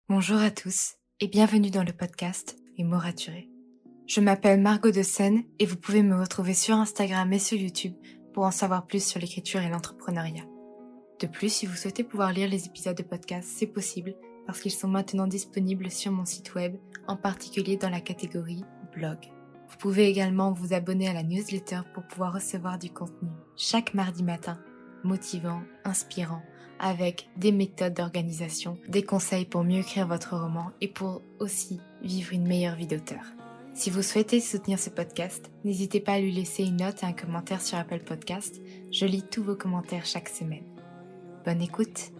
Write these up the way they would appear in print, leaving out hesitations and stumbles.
Bonjour à tous et bienvenue dans le podcast Les mots raturés. Je m'appelle Margot de Seine et vous pouvez me retrouver sur Instagram et sur YouTube pour en savoir plus sur l'écriture et l'entrepreneuriat. De plus, si vous souhaitez pouvoir lire les épisodes de podcast, c'est possible parce qu'ils sont maintenant disponibles sur mon site web, en particulier dans la catégorie blog. Vous pouvez également vous abonner à la newsletter pour pouvoir recevoir du contenu chaque mardi matin, motivant, inspirant, avec des méthodes d'organisation, des conseils pour mieux écrire votre roman et pour aussi vivre une meilleure vie d'auteur. Si vous souhaitez soutenir ce podcast, n'hésitez pas à lui laisser une note et un commentaire sur Apple Podcast. Je lis tous vos commentaires chaque semaine. Bonne écoute!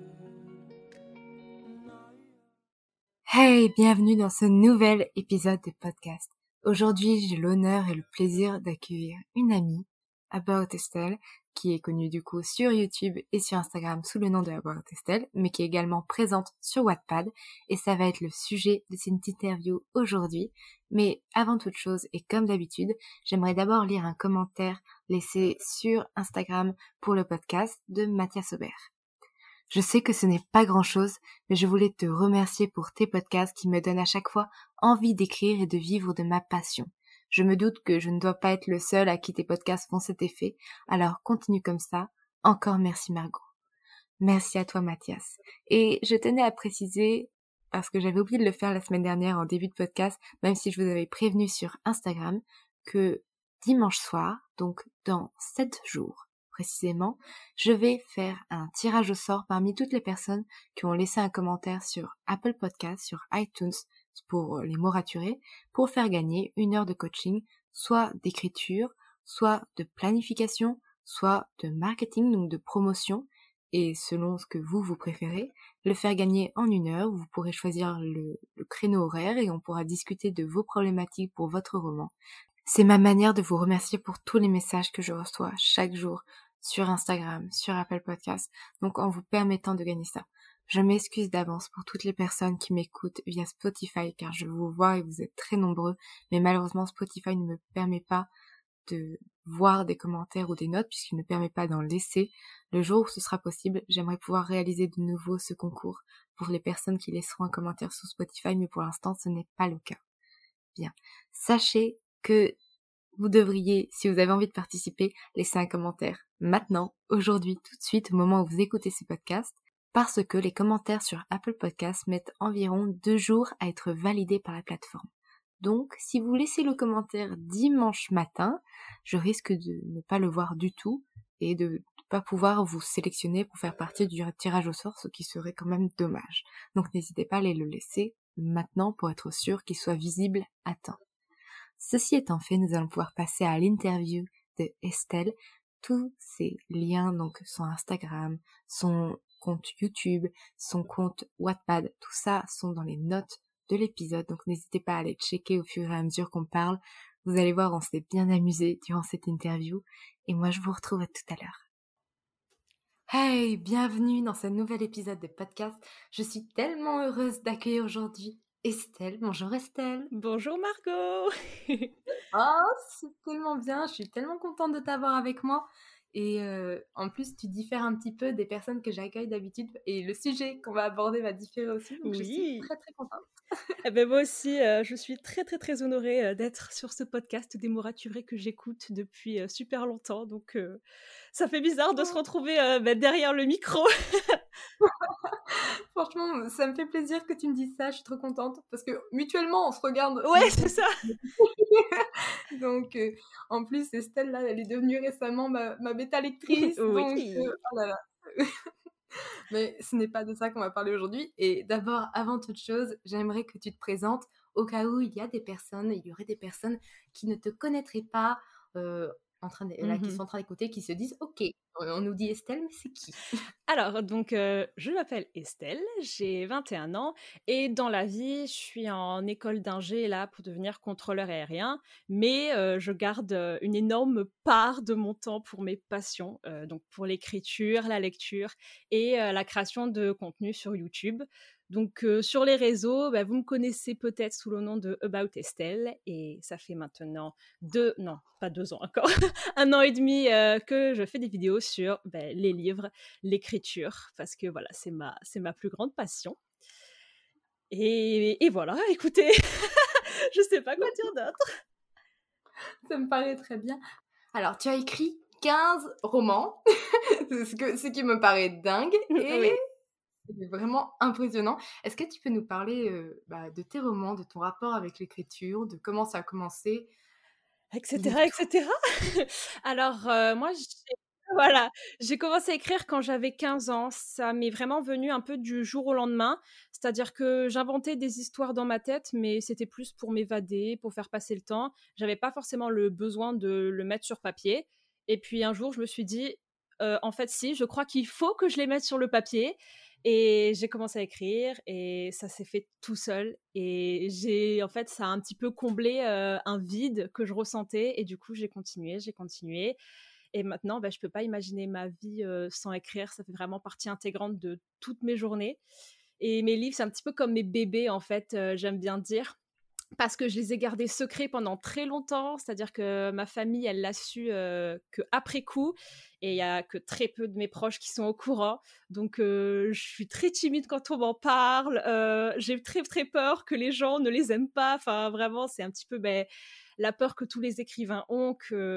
Hey, bienvenue dans ce nouvel épisode de podcast. Aujourd'hui, j'ai l'honneur et le plaisir d'accueillir une amie, About Estelle, qui est connue du coup sur YouTube et sur Instagram sous le nom de About Estelle, mais qui est également présente sur Wattpad, et ça va être le sujet de cette interview aujourd'hui. Mais avant toute chose, et comme d'habitude, j'aimerais d'abord lire un commentaire laissé sur Instagram pour le podcast de Mathias Aubert. Je sais que ce n'est pas grand-chose, mais je voulais te remercier pour tes podcasts qui me donnent à chaque fois envie d'écrire et de vivre de ma passion. Je me doute que je ne dois pas être le seul à qui tes podcasts font cet effet, alors continue comme ça. Encore merci Margot. Merci à toi Mathias. Et je tenais à préciser, parce que j'avais oublié de le faire la semaine dernière en début de podcast, même si je vous avais prévenu sur Instagram, que dimanche soir, donc dans 7 jours, précisément, je vais faire un tirage au sort parmi toutes les personnes qui ont laissé un commentaire sur Apple Podcast, sur iTunes, pour les mots raturés, pour faire gagner 1 heure de coaching, soit d'écriture, soit de planification, soit de marketing, donc de promotion, et selon ce que vous préférez, le faire gagner en 1 heure, où vous pourrez choisir le créneau horaire et on pourra discuter de vos problématiques pour votre roman. C'est ma manière de vous remercier pour tous les messages que je reçois chaque jour sur Instagram, sur Apple Podcast, donc en vous permettant de gagner ça. Je m'excuse d'avance pour toutes les personnes qui m'écoutent via Spotify, car je vous vois et vous êtes très nombreux, mais malheureusement Spotify ne me permet pas de voir des commentaires ou des notes, puisqu'il ne permet pas d'en laisser. Le jour où ce sera possible, j'aimerais pouvoir réaliser de nouveau ce concours pour les personnes qui laisseront un commentaire sur Spotify, mais pour l'instant ce n'est pas le cas. Bien, sachez que vous devriez, si vous avez envie de participer, laisser un commentaire maintenant, aujourd'hui, tout de suite, au moment où vous écoutez ce podcast, parce que les commentaires sur Apple Podcasts mettent environ 2 jours à être validés par la plateforme. Donc, si vous laissez le commentaire dimanche matin, je risque de ne pas le voir du tout et de ne pas pouvoir vous sélectionner pour faire partie du tirage au sort, ce qui serait quand même dommage. Donc, n'hésitez pas à aller le laisser maintenant pour être sûr qu'il soit visible à temps. Ceci étant fait, nous allons pouvoir passer à l'interview de Estelle. Tous ces liens, donc son Instagram, son compte YouTube, son compte Wattpad, tout ça sont dans les notes de l'épisode, donc n'hésitez pas à aller checker au fur et à mesure qu'on parle. Vous allez voir, on s'est bien amusé durant cette interview, et moi je vous retrouve à tout à l'heure. Hey, bienvenue dans ce nouvel épisode de podcast. Je suis tellement heureuse d'accueillir aujourd'hui Estelle. Bonjour Estelle. Bonjour Margot. Oh, c'est tellement bien, je suis tellement contente de t'avoir avec moi. Et en plus, tu diffères un petit peu des personnes que j'accueille d'habitude. Et le sujet qu'on va aborder va différer aussi. Donc, je suis Oui. très, très contente. Eh ben moi aussi, je suis très très très honorée d'être sur ce podcast des mots raturés que j'écoute depuis super longtemps. Donc ça fait bizarre de se retrouver derrière le micro. Franchement, ça me fait plaisir que tu me dises ça. Je suis trop contente. Parce que mutuellement, on se regarde. Ouais, c'est ça. Donc, en plus, Estelle, là, elle est devenue récemment ma bêta lectrice. Donc, Oui. oh là là. Mais ce n'est pas de ça qu'on va parler aujourd'hui. Et d'abord, avant toute chose, j'aimerais que tu te présentes au cas où il y aurait des personnes qui ne te connaîtraient pas, qui sont en train d'écouter, qui se disent ok, on nous dit Estelle, mais c'est qui? Alors, donc, je m'appelle Estelle, j'ai 21 ans et dans la vie, je suis en école d'ingé là pour devenir contrôleur aérien, mais je garde une énorme part de mon temps pour mes passions, donc pour l'écriture, la lecture et la création de contenu sur YouTube. Donc, sur les réseaux, vous me connaissez peut-être sous le nom de About Estelle et ça fait maintenant non, pas 2 ans encore, 1 an et demi que je fais des vidéos sur les livres, l'écriture, parce que voilà, c'est ma plus grande passion. Et voilà, écoutez, je sais pas quoi dire d'autre. Ça me paraît très bien. Alors, tu as écrit 15 romans, ce qui me paraît dingue et Oui. c'est vraiment impressionnant. Est-ce que tu peux nous parler, de tes romans, de ton rapport avec l'écriture, de comment ça a commencé? Et Dis-nous cetera, et tout. cetera. Alors, moi, voilà, j'ai commencé à écrire quand j'avais 15 ans. Ça m'est vraiment venu un peu du jour au lendemain. C'est-à-dire que j'inventais des histoires dans ma tête, mais c'était plus pour m'évader, pour faire passer le temps. J'avais pas forcément le besoin de le mettre sur papier. Et puis un jour, je me suis dit: En fait, si, je crois qu'il faut que je les mette sur le papier». Et j'ai commencé à écrire et ça s'est fait tout seul et en fait, ça a un petit peu comblé, un vide que je ressentais et du coup, j'ai continué et maintenant, bah, je peux pas imaginer ma vie, sans écrire. Ça fait vraiment partie intégrante de toutes mes journées et mes livres, c'est un petit peu comme mes bébés, en fait, j'aime bien dire. Parce que je les ai gardés secrets pendant très longtemps, c'est-à-dire que ma famille, elle l'a su, qu'après coup et il y a que très peu de mes proches qui sont au courant. Donc je suis très timide quand on m'en parle, j'ai très, très peur que les gens ne les aiment pas. Enfin vraiment, c'est un petit peu, beh, la peur que tous les écrivains ont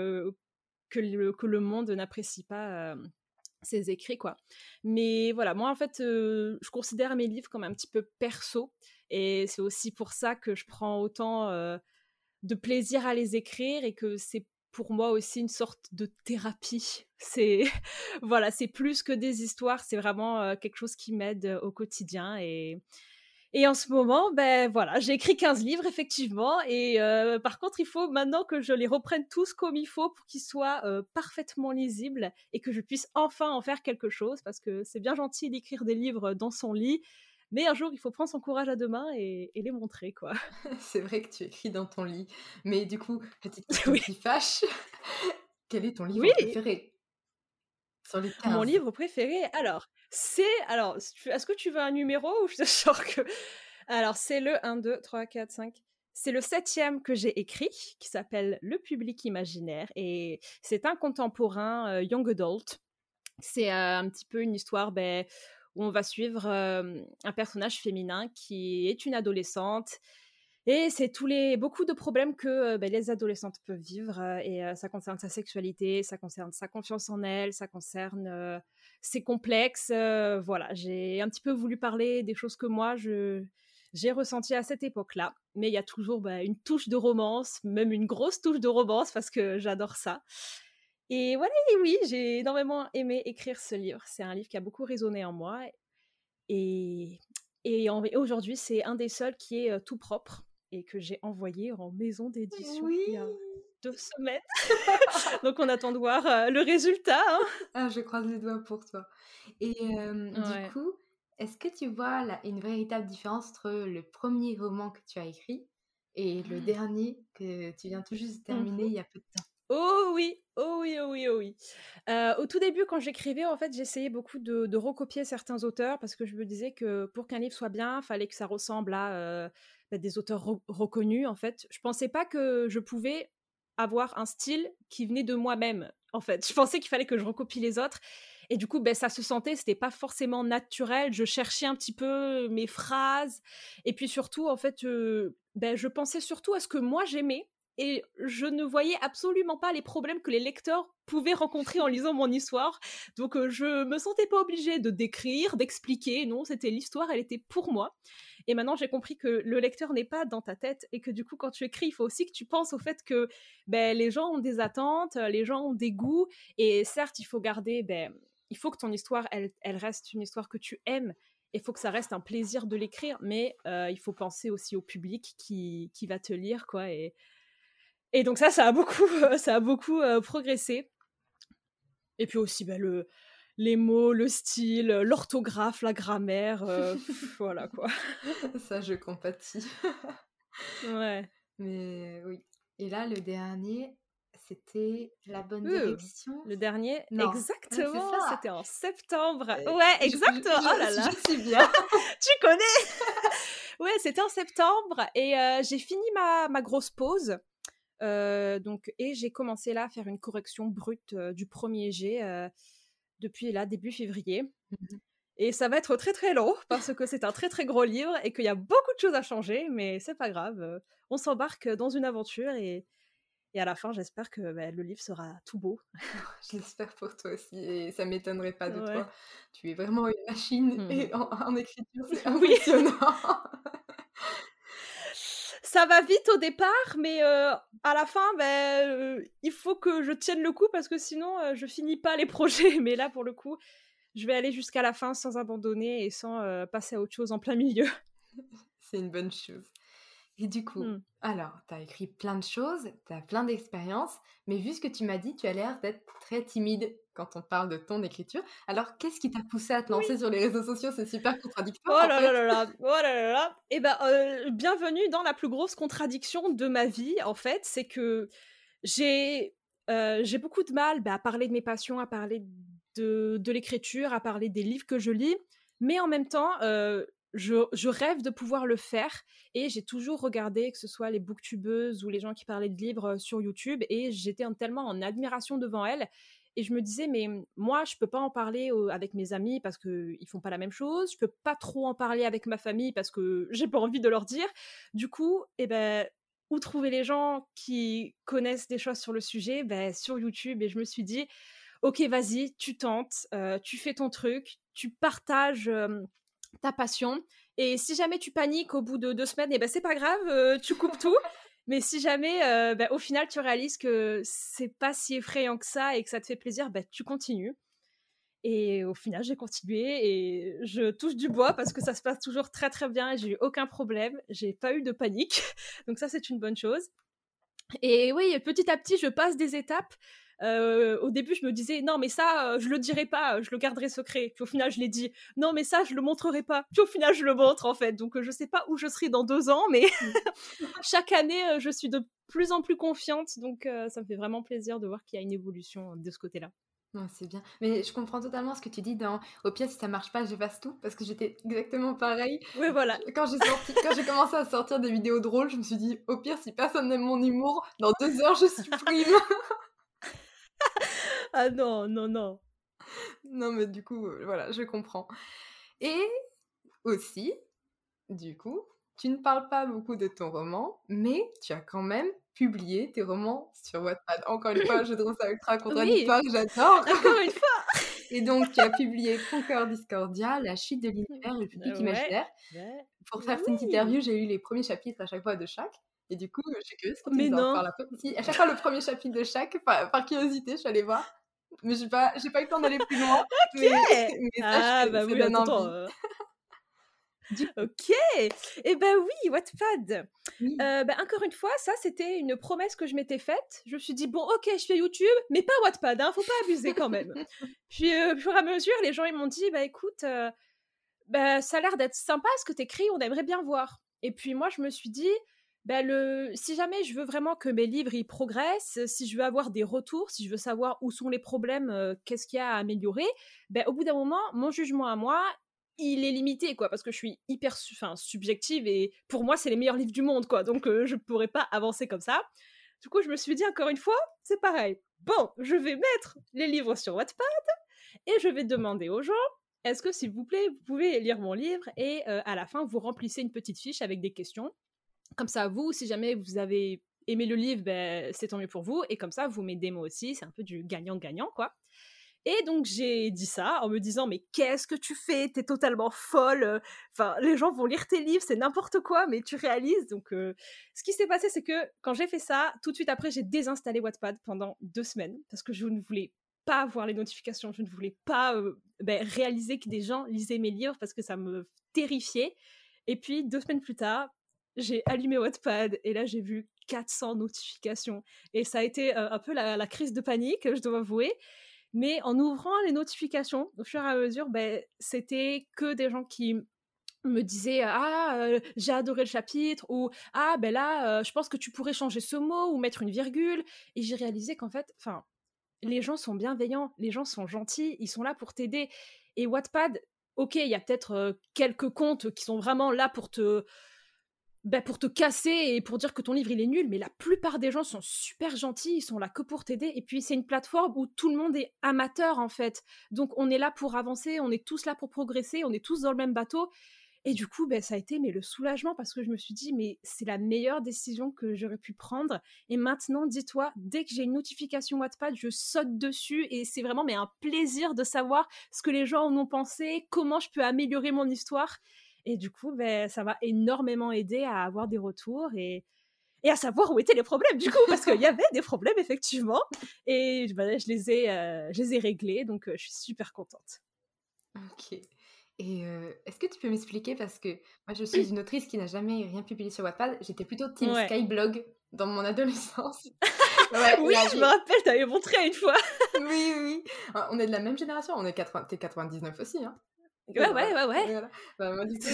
que le monde n'apprécie pas, ses écrits, quoi. Mais voilà, moi, en fait, je considère mes livres comme un petit peu perso et c'est aussi pour ça que je prends autant, de plaisir à les écrire et que c'est pour moi aussi une sorte de thérapie. C'est voilà, c'est plus que des histoires, c'est vraiment, quelque chose qui m'aide, au quotidien et en ce moment, ben voilà, j'ai écrit 15 livres effectivement et par contre, il faut maintenant que je les reprenne tous comme il faut pour qu'ils soient, parfaitement lisibles et que je puisse enfin en faire quelque chose parce que c'est bien gentil d'écrire des livres dans son lit, mais un jour, il faut prendre son courage à 2 mains et les montrer, quoi. C'est vrai que tu écris dans ton lit. Mais du coup, petite question Oui, qui fâche, quel est ton livre oui, préféré sur les mon 15? livre préféré, alors, est-ce que tu veux un numéro ou je te sors que alors c'est le 1, 2, 3, 4, 5. C'est le 7e que j'ai écrit, qui s'appelle Le public imaginaire et c'est un contemporain, young adult. C'est, un petit peu une histoire, beh, où on va suivre, un personnage féminin qui est une adolescente et c'est tous les beaucoup de problèmes que, beh, les adolescentes peuvent vivre, et ça concerne sa sexualité, ça concerne sa confiance en elle, ça concerne, ses complexes, voilà. J'ai un petit peu voulu parler des choses que moi j'ai ressenties à cette époque-là, mais il y a toujours, bah, une touche de romance, même une grosse touche de romance parce que j'adore ça et voilà et oui, j'ai énormément aimé écrire ce livre. C'est un livre qui a beaucoup résonné en moi et aujourd'hui, c'est un des seuls qui est, tout propre et que j'ai envoyé en maison d'édition Oui! il y a 2 semaines. Donc on attend de voir, le résultat, hein. Ah, je croise les doigts pour toi. Et du Ouais. coup, est-ce que tu vois là une véritable différence entre le premier roman que tu as écrit et le dernier que tu viens tout juste de Mmh. terminer il y a peu de temps? Oh oui! Oh oui, oh oui, oh oui. Au tout début, quand j'écrivais, en fait, j'essayais beaucoup de recopier certains auteurs parce que je me disais que pour qu'un livre soit bien, il fallait que ça ressemble à, bah, des auteurs reconnus, en fait. Je pensais pas que je pouvais avoir un style qui venait de moi-même, en fait. Je pensais qu'il fallait que je recopie les autres et du coup, beh, ça se sentait, c'était pas forcément naturel. Je cherchais un petit peu mes phrases et puis surtout, en fait, beh, je pensais surtout à ce que moi j'aimais et je ne voyais absolument pas les problèmes que les lecteurs pouvaient rencontrer en lisant mon histoire. Donc je me sentais pas obligée de décrire, d'expliquer. Non, c'était l'histoire, elle était pour moi. Et maintenant, j'ai compris que le lecteur n'est pas dans ta tête et que du coup, quand tu écris, il faut aussi que tu penses au fait que ben, les gens ont des attentes, les gens ont des goûts. Et certes, il faut garder, ben, il faut que ton histoire, elle reste une histoire que tu aimes. Il faut que ça reste un plaisir de l'écrire, mais il faut penser aussi au public qui va te lire, quoi. Et donc ça a beaucoup, ça a beaucoup progressé. Et puis aussi, bah, les mots, le style, l'orthographe, la grammaire, voilà quoi. Ça, je compatis. Ouais. Mais oui. Et là, le dernier, c'était La bonne Heu, direction? le dernier Non, ouais, c'est exactement, ça. c'était en septembre. Heu, Ouais, je exactement. Oh là là, je suis bien. tu connais? Ouais, c'était en septembre et j'ai fini ma grosse pause, donc et j'ai commencé là à faire une correction brute, du premier jet, depuis là début février. Et ça va être très très long parce que c'est un très très gros livre et qu'il y a beaucoup de choses à changer, mais c'est pas grave. On s'embarque dans une aventure et à la fin, j'espère que le livre sera tout beau. Je l'espère pour toi aussi et ça m'étonnerait pas de Ouais. toi. Tu es vraiment une machine Mmh. et en écriture, c'est Oui, impressionnant. ça va vite au départ, mais à la fin, il faut que je tienne le coup parce que sinon, je finis pas les projets. Mais là, pour le coup, je vais aller jusqu'à la fin sans abandonner et sans passer à autre chose en plein milieu. C'est une bonne chose. Et du coup, Mmh. alors, tu as écrit plein de choses, tu as plein d'expériences, mais vu ce que tu m'as dit, tu as l'air d'être très timide quand on parle de ton écriture. Alors, qu'est-ce qui t'a poussé à te Oui. lancer sur les réseaux sociaux? C'est super contradictoire Oh en là là fait. là là, oh là là là. Et bienvenue dans la plus grosse contradiction de ma vie, en fait. C'est que j'ai, j'ai beaucoup de mal, à parler de mes passions, à parler de l'écriture, à parler des livres que je lis, mais en même temps, je rêve de pouvoir le faire et j'ai toujours regardé, que ce soit les booktubeuses ou les gens qui parlaient de livres, sur YouTube et j'étais tellement en admiration devant elles et je me disais: «Mais moi, je peux pas en parler avec mes amis parce qu'ils font pas la même chose, je peux pas trop en parler avec ma famille parce que j'ai pas envie de leur dire». Du coup, où trouver les gens qui connaissent des choses sur le sujet? Sur YouTube et je me suis dit: «OK, vas-y, tu tentes, tu fais ton truc, tu partages, ta passion et si jamais tu paniques au bout de 2 semaines c'est pas grave, tu coupes tout. Mais si jamais, au final, tu réalises que c'est pas si effrayant que ça et que ça te fait plaisir, tu continues». Et au final, j'ai continué et je touche du bois parce que ça se passe toujours très, très bien et j'ai eu aucun problème. J'ai pas eu de panique, donc ça, c'est une bonne chose. Et oui, petit à petit, je passe des étapes. Au début, je me disais: «Non, mais ça, je le dirai pas, je le garderai secret». Puis au final, je l'ai dit: «Non, mais ça, je le montrerai pas». Puis au final, je le montre, en fait. Donc je sais pas où je serai dans 2 ans, mais Mmh. chaque année, je suis de plus en plus confiante. Donc ça me fait vraiment plaisir de voir qu'il y a une évolution de ce côté-là. Ouais, c'est bien. Mais je comprends totalement ce que tu dis dans «Au pire, si ça marche pas, j'efface tout», parce que j'étais exactement pareil. Oui, voilà. Quand j'ai commencé à sortir des vidéos drôles, je me suis dit: «Au pire, si personne n'aime mon humour, dans 2 heures, je supprime». Ah non, non, non. Non, mais du coup, voilà, je comprends. Et aussi, du coup, tu ne parles pas beaucoup de ton roman, mais tu as quand même publié tes romans sur Wattpad. Encore une fois, je trouve ça ultra Oui, contradictoire, j'adore. encore une fois. Et donc, tu as publié Conquer Discordia, La chute de l'univers et le public Ouais, imaginaire. Pour faire cette oui. interview, j'ai eu les premiers chapitres à chaque fois de chaque. Et du coup, je suis curieuse que tu Mais nous en non. parles un peu. Si, à chaque fois, le premier chapitre de chaque, par curiosité, je suis allée voir. Mais j'ai pas eu le temps d'aller plus loin. Mais, OK! mais sache Ah que bah ça oui, donne attends, envie. Du coup, OK! Et oui, Wattpad. oui. Encore une fois, ça, c'était une promesse que je m'étais faite. Je me suis dit: «Bon, OK, je fais YouTube, mais pas Wattpad, hein, faut pas abuser quand même». Puis, au fur et à mesure, les gens, ils m'ont dit: «Bah, écoute, ça a l'air d'être sympa ce que tu écris, on aimerait bien voir». Et puis moi, je me suis dit: si jamais je veux vraiment que mes livres, ils progressent, si je veux avoir des retours, si je veux savoir où sont les problèmes, qu'est-ce qu'il y a à améliorer, au bout d'un moment, mon jugement à moi, il est limité, quoi, parce que je suis hyper subjective et pour moi, c'est les meilleurs livres du monde, quoi, donc je pourrais pas avancer comme ça. Du coup, je me suis dit encore une fois, c'est pareil. Bon, je vais mettre les livres sur Wattpad et je vais demander aux gens: «Est-ce que, s'il vous plaît, vous pouvez lire mon livre?» Et à la fin, vous remplissez une petite fiche avec des questions. Comme ça, vous, si jamais vous avez aimé le livre, c'est tant mieux pour vous et comme ça, vous m'aidez moi aussi. C'est un peu du gagnant-gagnant, quoi. Et donc j'ai dit ça en me disant: «Mais qu'est-ce que tu fais? Tu es totalement folle, enfin, les gens vont lire tes livres, c'est n'importe quoi, mais tu réalises?» Donc ce qui s'est passé, c'est que quand j'ai fait ça, tout de suite après, j'ai désinstallé Wattpad pendant 2 semaines parce que je ne voulais pas voir les notifications, je ne voulais pas, réaliser que des gens lisaient mes livres parce que ça me terrifiait. Et puis 2 semaines plus tard, j'ai allumé Wattpad et là, j'ai vu 400 notifications et ça a été, un peu la crise de panique, je dois avouer. Mais en ouvrant les notifications, au fur et à mesure, c'était que des gens qui me disaient: «Ah, j'ai adoré le chapitre» ou «Ah, là, je pense que tu pourrais changer ce mot ou mettre une virgule». Et j'ai réalisé qu'en fait, enfin, les gens sont bienveillants, les gens sont gentils, ils sont là pour t'aider. Et Wattpad, OK, il y a peut-être, quelques comptes qui sont vraiment là pour te pour te casser et pour dire que ton livre il est nul, mais la plupart des gens sont super gentils, ils sont là que pour t'aider. Et puis c'est une plateforme où tout le monde est amateur en fait. Donc on est là pour avancer, on est tous là pour progresser, on est tous dans le même bateau. Et du coup, ça a été le soulagement parce que je me suis dit, mais c'est la meilleure décision que j'aurais pu prendre. Et maintenant, dis-toi, dès que j'ai une notification Wattpad, je saute dessus et c'est vraiment un plaisir de savoir ce que les gens en ont pensé, comment je peux améliorer mon histoire. Et du coup, ça m'a énormément aidé à avoir des retours et à savoir où étaient les problèmes, du coup, parce qu'il y avait des problèmes, effectivement. Et je les ai réglés, donc je suis super contente. OK. Et est-ce que tu peux m'expliquer, parce que moi je suis une autrice qui n'a jamais rien publié sur Wattpad, j'étais plutôt team Ouais. Skyblog dans mon adolescence. Ouais, Oui, je me rappelle, t'avais montré une fois. Oui, oui. On est de la même génération, on est 80, t'es 99 aussi, hein? Ouais. Voilà. Moi du coup,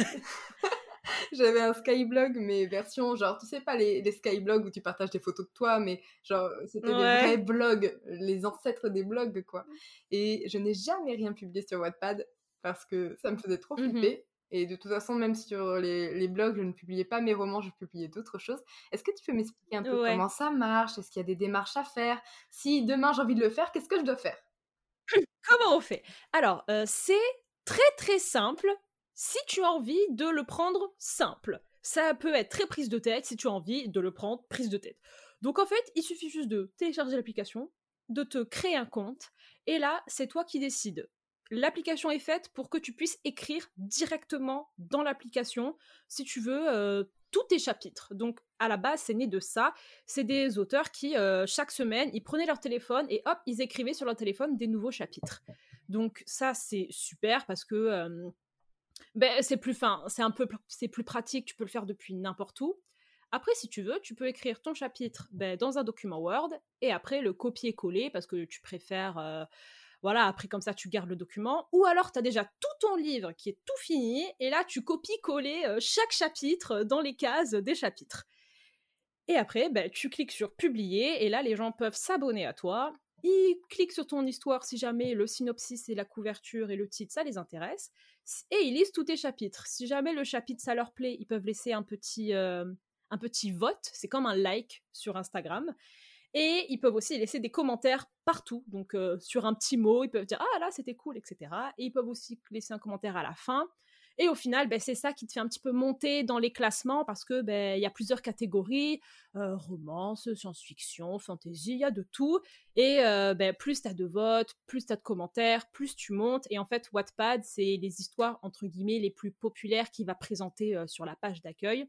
j'avais un Skyblog, mais version genre, tu sais pas les Skyblogs où tu partages des photos de toi, mais genre c'était des vrais Ouais. blogs, les ancêtres des blogs, quoi. Et je n'ai jamais rien publié sur Wattpad parce que ça me faisait trop flipper. Et de toute façon, même sur les blogs, je ne publiais pas mes romans, je publiais d'autres choses. Est-ce que tu peux m'expliquer un peu Ouais. comment ça marche? Est-ce qu'il y a des démarches à faire? Si demain j'ai envie de le faire, qu'est-ce que je dois faire? Comment on fait? Alors, c'est très, très simple si tu as envie de le prendre simple. Ça peut être très prise de tête si tu as envie de le prendre prise de tête. Donc en fait, il suffit juste de télécharger l'application, de te créer un compte, et là, c'est toi qui décides. L'application est faite pour que tu puisses écrire directement dans l'application, si tu veux, tous tes chapitres. Donc à la base, c'est né de ça. C'est des auteurs qui, chaque semaine, ils prenaient leur téléphone et hop, ils écrivaient sur leur téléphone des nouveaux chapitres. Donc ça, c'est super parce que c'est plus fin, c'est plus pratique, tu peux le faire depuis n'importe où. Après, si tu veux, tu peux écrire ton chapitre dans un document Word et après le copier-coller parce que tu préfères, voilà, après comme ça tu gardes le document. Ou alors tu as déjà tout ton livre qui est tout fini et là tu copies-coller chaque chapitre dans les cases des chapitres. Et après, tu cliques sur publier et là les gens peuvent s'abonner à toi. Ils cliquent sur ton histoire si jamais le synopsis et la couverture et le titre ça les intéresse et ils lisent tous tes chapitres. Si jamais le chapitre ça leur plaît, ils peuvent laisser un petit vote, c'est comme un like sur Instagram. Et ils peuvent aussi laisser des commentaires partout, donc sur un petit mot, ils peuvent dire « Ah là, c'était cool », etc. Et ils peuvent aussi laisser un commentaire à la fin. Et au final, c'est ça qui te fait un petit peu monter dans les classements parce que y a plusieurs catégories, romance, science-fiction, fantasy, il y a de tout. Et plus tu as de votes, plus tu as de commentaires, plus tu montes. Et en fait, Wattpad, c'est les histoires, entre guillemets, les plus populaires qu'il va présenter sur la page d'accueil.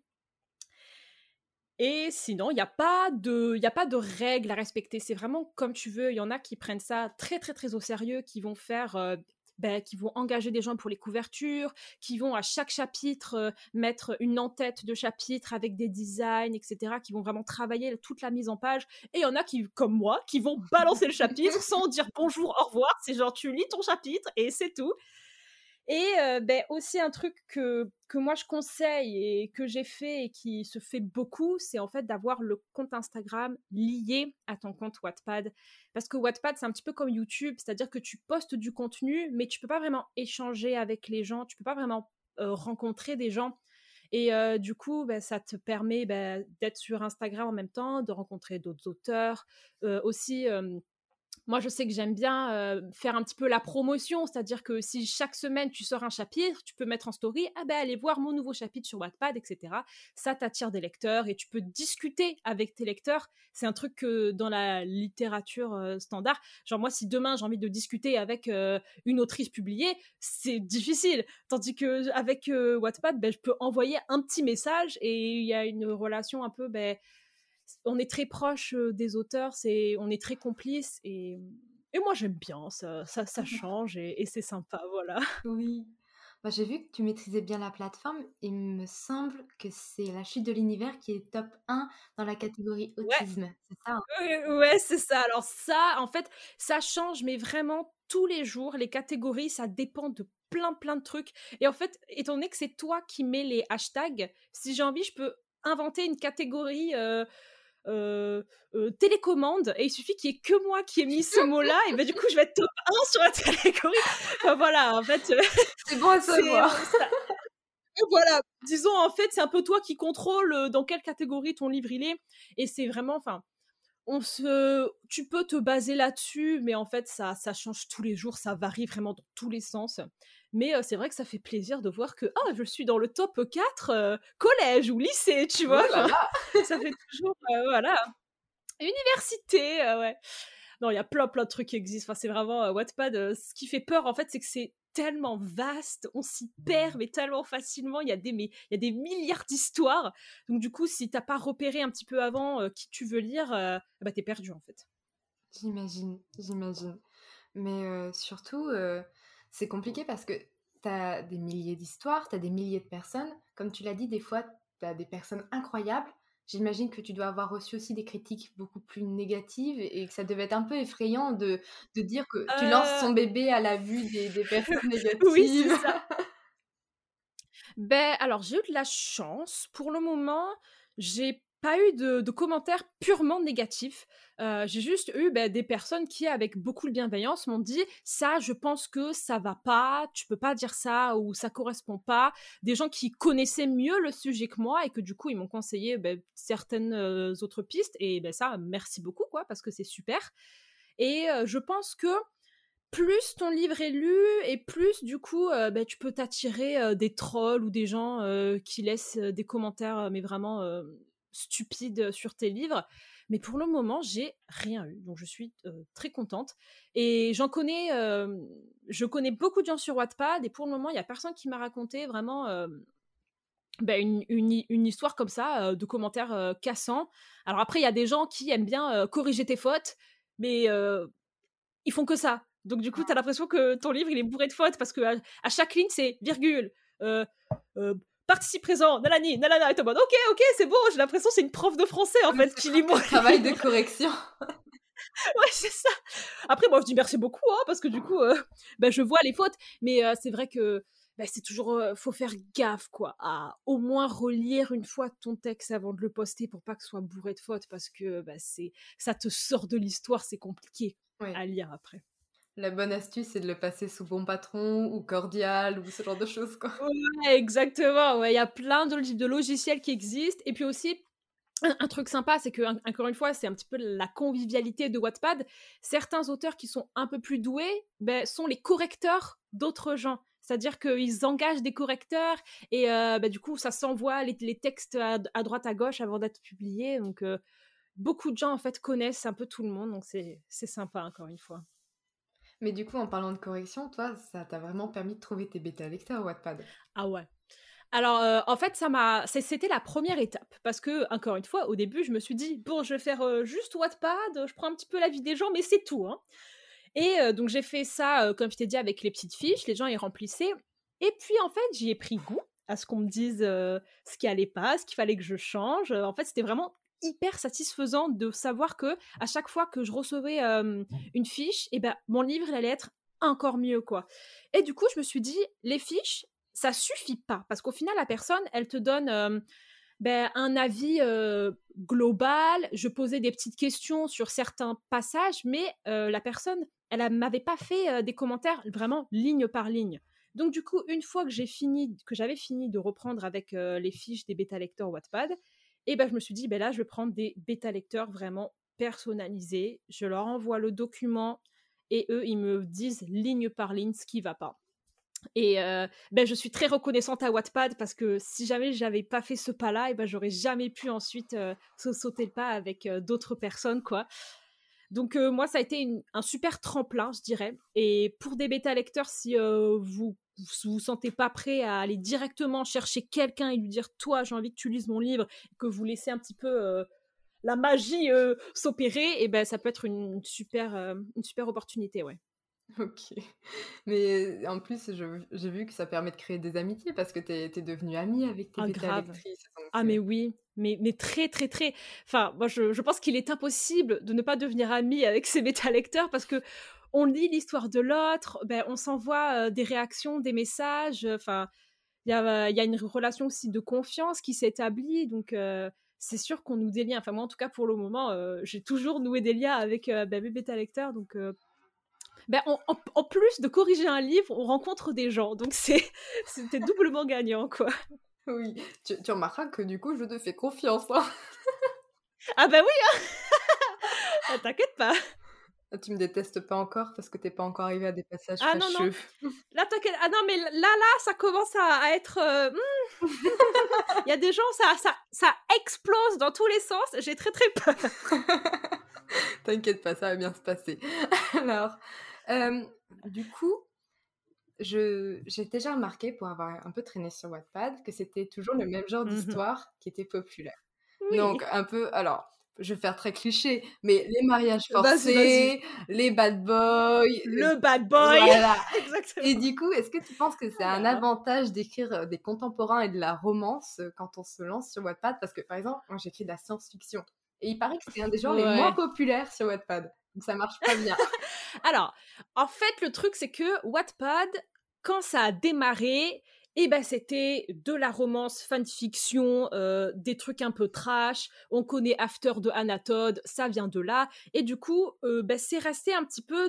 Et sinon, il y a pas de règles à respecter. C'est vraiment comme tu veux. Il y en a qui prennent ça très, très, très au sérieux, qui vont faire, qui vont engager des gens pour les couvertures, qui vont à chaque chapitre mettre une en-tête de chapitre avec des designs, etc., qui vont vraiment travailler toute la mise en page. Et il y en a qui, comme moi, qui vont balancer le chapitre sans dire bonjour, au revoir. C'est genre, tu lis ton chapitre et c'est tout. Et aussi un truc que moi je conseille et que j'ai fait et qui se fait beaucoup, c'est en fait d'avoir le compte Instagram lié à ton compte Wattpad. Parce que Wattpad, c'est un petit peu comme YouTube, c'est-à-dire que tu postes du contenu, mais tu peux pas vraiment échanger avec les gens, tu peux pas vraiment rencontrer des gens. Et du coup, ça te permet d'être sur Instagram en même temps, de rencontrer d'autres auteurs. Aussi, moi, je sais que j'aime bien faire un petit peu la promotion, c'est-à-dire que si chaque semaine tu sors un chapitre, tu peux mettre en story « Ah allez voir mon nouveau chapitre sur Wattpad, etc. » Ça t'attire des lecteurs et tu peux discuter avec tes lecteurs. C'est un truc que dans la littérature standard, genre moi, si demain j'ai envie de discuter avec une autrice publiée, c'est difficile. Tandis qu'avec Wattpad, je peux envoyer un petit message et il y a une relation un peu... on est très proche des auteurs, on est très complices et moi j'aime bien, ça change et c'est sympa, voilà. Oui. Bah, j'ai vu que tu maîtrisais bien la plateforme. Il me semble que c'est La Chute de l'univers qui est top 1 dans la catégorie Ouais, autisme, c'est ça, hein? ouais, c'est ça. Alors ça, en fait, ça change, mais vraiment tous les jours. Les catégories, ça dépend de plein, plein de trucs. Et en fait, étant donné que c'est toi qui mets les hashtags, si j'ai envie, je peux inventer une catégorie télécommande et il suffit qu'il y ait que moi qui ai mis ce mot-là et du coup je vais être top 1 sur la catégorie. Enfin voilà, en fait C'est bon à c'est savoir. Voilà, disons, en fait, c'est un peu toi qui contrôle dans quelle catégorie ton livre il est. Et c'est vraiment, enfin, tu peux te baser là-dessus, mais en fait, ça change tous les jours, ça varie vraiment dans tous les sens. Mais c'est vrai que ça fait plaisir de voir que je suis dans le top 4 collège ou lycée, tu vois. Oh là Enfin, là! ça fait toujours, voilà, université, ouais. Non, il y a plein de trucs qui existent. Enfin, c'est vraiment Wattpad. Ce qui fait peur, en fait, c'est que c'est tellement vaste, on s'y perd, mais tellement facilement. Il y a des milliards d'histoires. Donc, du coup, si t'as pas repéré un petit peu avant qui tu veux lire, bah, t'es perdu, en fait. J'imagine. Mais surtout, c'est compliqué parce que t'as des milliers d'histoires, t'as des milliers de personnes. Comme tu l'as dit, des fois, t'as des personnes incroyables. J'imagine que tu dois avoir reçu aussi des critiques beaucoup plus négatives et que ça devait être un peu effrayant de dire que tu lances Euh, son bébé à la vue des personnes oui, c'est négatives. ça. Ben, alors, j'ai eu de la chance. Pour le moment, j'ai pas eu de commentaires purement négatifs. J'ai juste eu des personnes qui, avec beaucoup de bienveillance, m'ont dit ça, je pense que ça va pas, tu peux pas dire ça ou ça correspond pas. Des gens qui connaissaient mieux le sujet que moi et que du coup, ils m'ont conseillé certaines autres pistes. Et ça, merci beaucoup, quoi, parce que c'est super. Et je pense que plus ton livre est lu et plus du coup tu peux t'attirer des trolls ou des gens qui laissent des commentaires mais vraiment stupides sur tes livres. Mais pour le moment, j'ai rien eu, donc je suis très contente. Et je connais beaucoup de gens sur Wattpad et pour le moment, il y a personne qui m'a raconté vraiment une histoire comme ça de commentaires cassants. Alors après, il y a des gens qui aiment bien corriger tes fautes, mais ils font que ça. Donc du coup, t'as l'impression que ton livre il est bourré de fautes parce que à chaque ligne c'est virgule, euh, euh, participe présent, nanani, nanana, et t'es en mode ok, c'est bon, j'ai l'impression que c'est une prof de français en Mais fait c'est qui lit presque mon un travail de livre. correction. Ouais, c'est ça. Après, moi je dis merci beaucoup parce que du coup, je vois les fautes, mais c'est vrai que c'est toujours, faut faire gaffe quoi, à au moins relire une fois ton texte avant de le poster pour pas que ce soit bourré de fautes parce que ça te sort de l'histoire, c'est compliqué Oui. à lire après. La bonne astuce, c'est de le passer sous bon patron ou cordial ou ce genre de choses, quoi. Ouais, exactement, ouais, il y a plein de logiciels qui existent et puis aussi un truc sympa, c'est que encore une fois, c'est un petit peu la convivialité de Wattpad. Certains auteurs qui sont un peu plus doués, sont les correcteurs d'autres gens. C'est-à-dire qu'ils engagent des correcteurs et du coup, ça s'envoie les textes à droite, à gauche avant d'être publiés. Donc, beaucoup de gens, en fait, connaissent un peu tout le monde. Donc, c'est sympa, encore une fois. Mais du coup, en parlant de correction, toi, ça t'a vraiment permis de trouver tes bêta-lecteurs Wattpad? Ah ouais. Alors, en fait, c'était la première étape parce que, encore une fois, au début, je me suis dit: «Bon, je vais faire, juste Wattpad, je prends un petit peu l'avis des gens, mais c'est tout, hein». Et donc j'ai fait ça, comme je t'ai dit, avec les petites fiches, les gens y remplissaient et puis, en fait, j'y ai pris goût à ce qu'on me dise, ce qui allait pas, ce qu'il fallait que je change, en fait, c'était vraiment hyper satisfaisant de savoir que à chaque fois que je recevais, une fiche et mon livre, il allait être encore mieux, quoi. Et du coup, je me suis dit: «Les fiches, ça suffit pas», parce qu'au final, la personne, elle te donne, un avis global. Je posais des petites questions sur certains passages, mais la personne, m'avait pas fait des commentaires vraiment ligne par ligne. Donc du coup, une fois que j'avais fini de reprendre avec les fiches des bêta lecteurs Wattpad, et je me suis dit, là, je vais prendre des bêta lecteurs vraiment personnalisés. Je leur envoie le document et eux, ils me disent ligne par ligne ce qui va pas. Et je suis très reconnaissante à Wattpad parce que si jamais j'avais pas fait ce pas-là, j'aurais jamais pu ensuite sauter le pas avec d'autres personnes, quoi. Donc moi, ça a été un super tremplin, je dirais. Et pour des bêta lecteurs, si vous sentez pas prêt à aller directement chercher quelqu'un et lui dire toi, j'ai envie que tu lises mon livre, que vous laissez un petit peu la magie s'opérer, et ça peut être une super opportunité, ouais. OK. Mais en plus, j'ai vu que ça permet de créer des amitiés parce que tu es devenue amie avec tes Ah, grave. bêta-lectrices, donc Ah mais oui, mais très, très, très. Enfin, moi je pense qu'il est impossible de ne pas devenir ami avec ses bêta-lecteurs parce que on lit l'histoire de l'autre, on s'envoie, des réactions, des messages, enfin, il y a une relation aussi de confiance qui s'établit donc c'est sûr qu'on noue des liens. Enfin moi en tout cas pour le moment, j'ai toujours noué des liens avec, mes bêta-lecteurs donc En plus de corriger un livre, on rencontre des gens. Donc, c'était doublement gagnant, quoi. Oui, tu remarqueras que du coup, je te fais confiance, hein. Ah bah oui, hein. T'inquiète pas. Tu me détestes pas encore parce que t'es pas encore arrivé à des passages Ah non, non. fâcheux. Là, t'inquiète. Ah non, mais là, ça commence à être... Il y a des gens, ça explose dans tous les sens. J'ai très, très peur. T'inquiète pas, ça va bien se passer. Alors, du coup, j'ai déjà remarqué, pour avoir un peu traîné sur Wattpad, que c'était toujours le même genre Mhm. d'histoire qui était populaire. Oui. Donc un peu alors, je vais faire très cliché, mais les mariages Vas-y, vas-y. forcés, les bad boys, Le bad boy. voilà. Et Exactement. du coup, est-ce que tu penses que c'est Oh un là là. avantage d'écrire, des contemporains et de la romance, quand on se lance sur Wattpad? Parce que, par exemple, moi, j'écris de la science-fiction et il paraît que c'est un des genres les moins Ouais. populaires sur Wattpad, donc ça marche pas bien. Alors, en fait, le truc, c'est que Wattpad, quand ça a démarré, c'était de la romance fanfiction, des trucs un peu trash. On connaît After de Anatode, ça vient de là. Et du coup, c'est resté un petit peu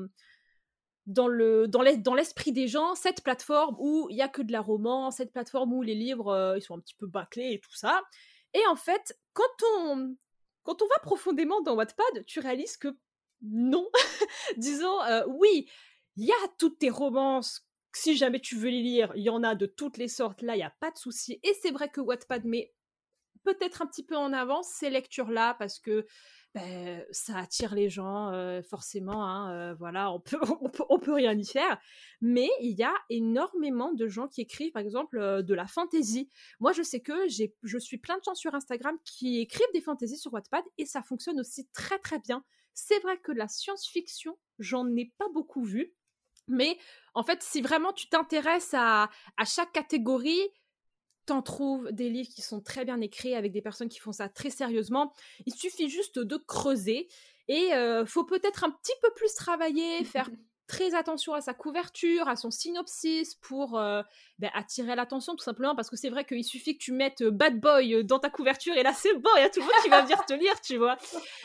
dans l'esprit des gens, cette plateforme où il y a que de la romance, cette plateforme où les livres, ils sont un petit peu bâclés et tout ça. Et en fait, quand on va profondément dans Wattpad, tu réalises que non. Disons, oui, il y a toutes tes romances. Si jamais tu veux les lire, il y en a de toutes les sortes. Là, il n'y a pas de souci. Et c'est vrai que Wattpad met peut-être un petit peu en avant ces lectures-là parce que ça attire les gens, forcément. Hein, voilà, on peut rien y faire. Mais il y a énormément de gens qui écrivent, par exemple, de la fantasy. Moi, je sais que je suis plein de gens sur Instagram qui écrivent des fantaisies sur Wattpad et ça fonctionne aussi très très bien. C'est vrai que la science-fiction, j'en ai pas beaucoup vu. Mais en fait, si vraiment tu t'intéresses à chaque catégorie, t'en trouves des livres qui sont très bien écrits avec des personnes qui font ça très sérieusement. Il suffit juste de creuser et faut peut-être un petit peu plus travailler, faire très attention à sa couverture, à son synopsis pour attirer l'attention tout simplement parce que c'est vrai qu'il suffit que tu mettes Bad Boy dans ta couverture et là c'est bon, il y a tout le monde qui va venir te lire, tu vois.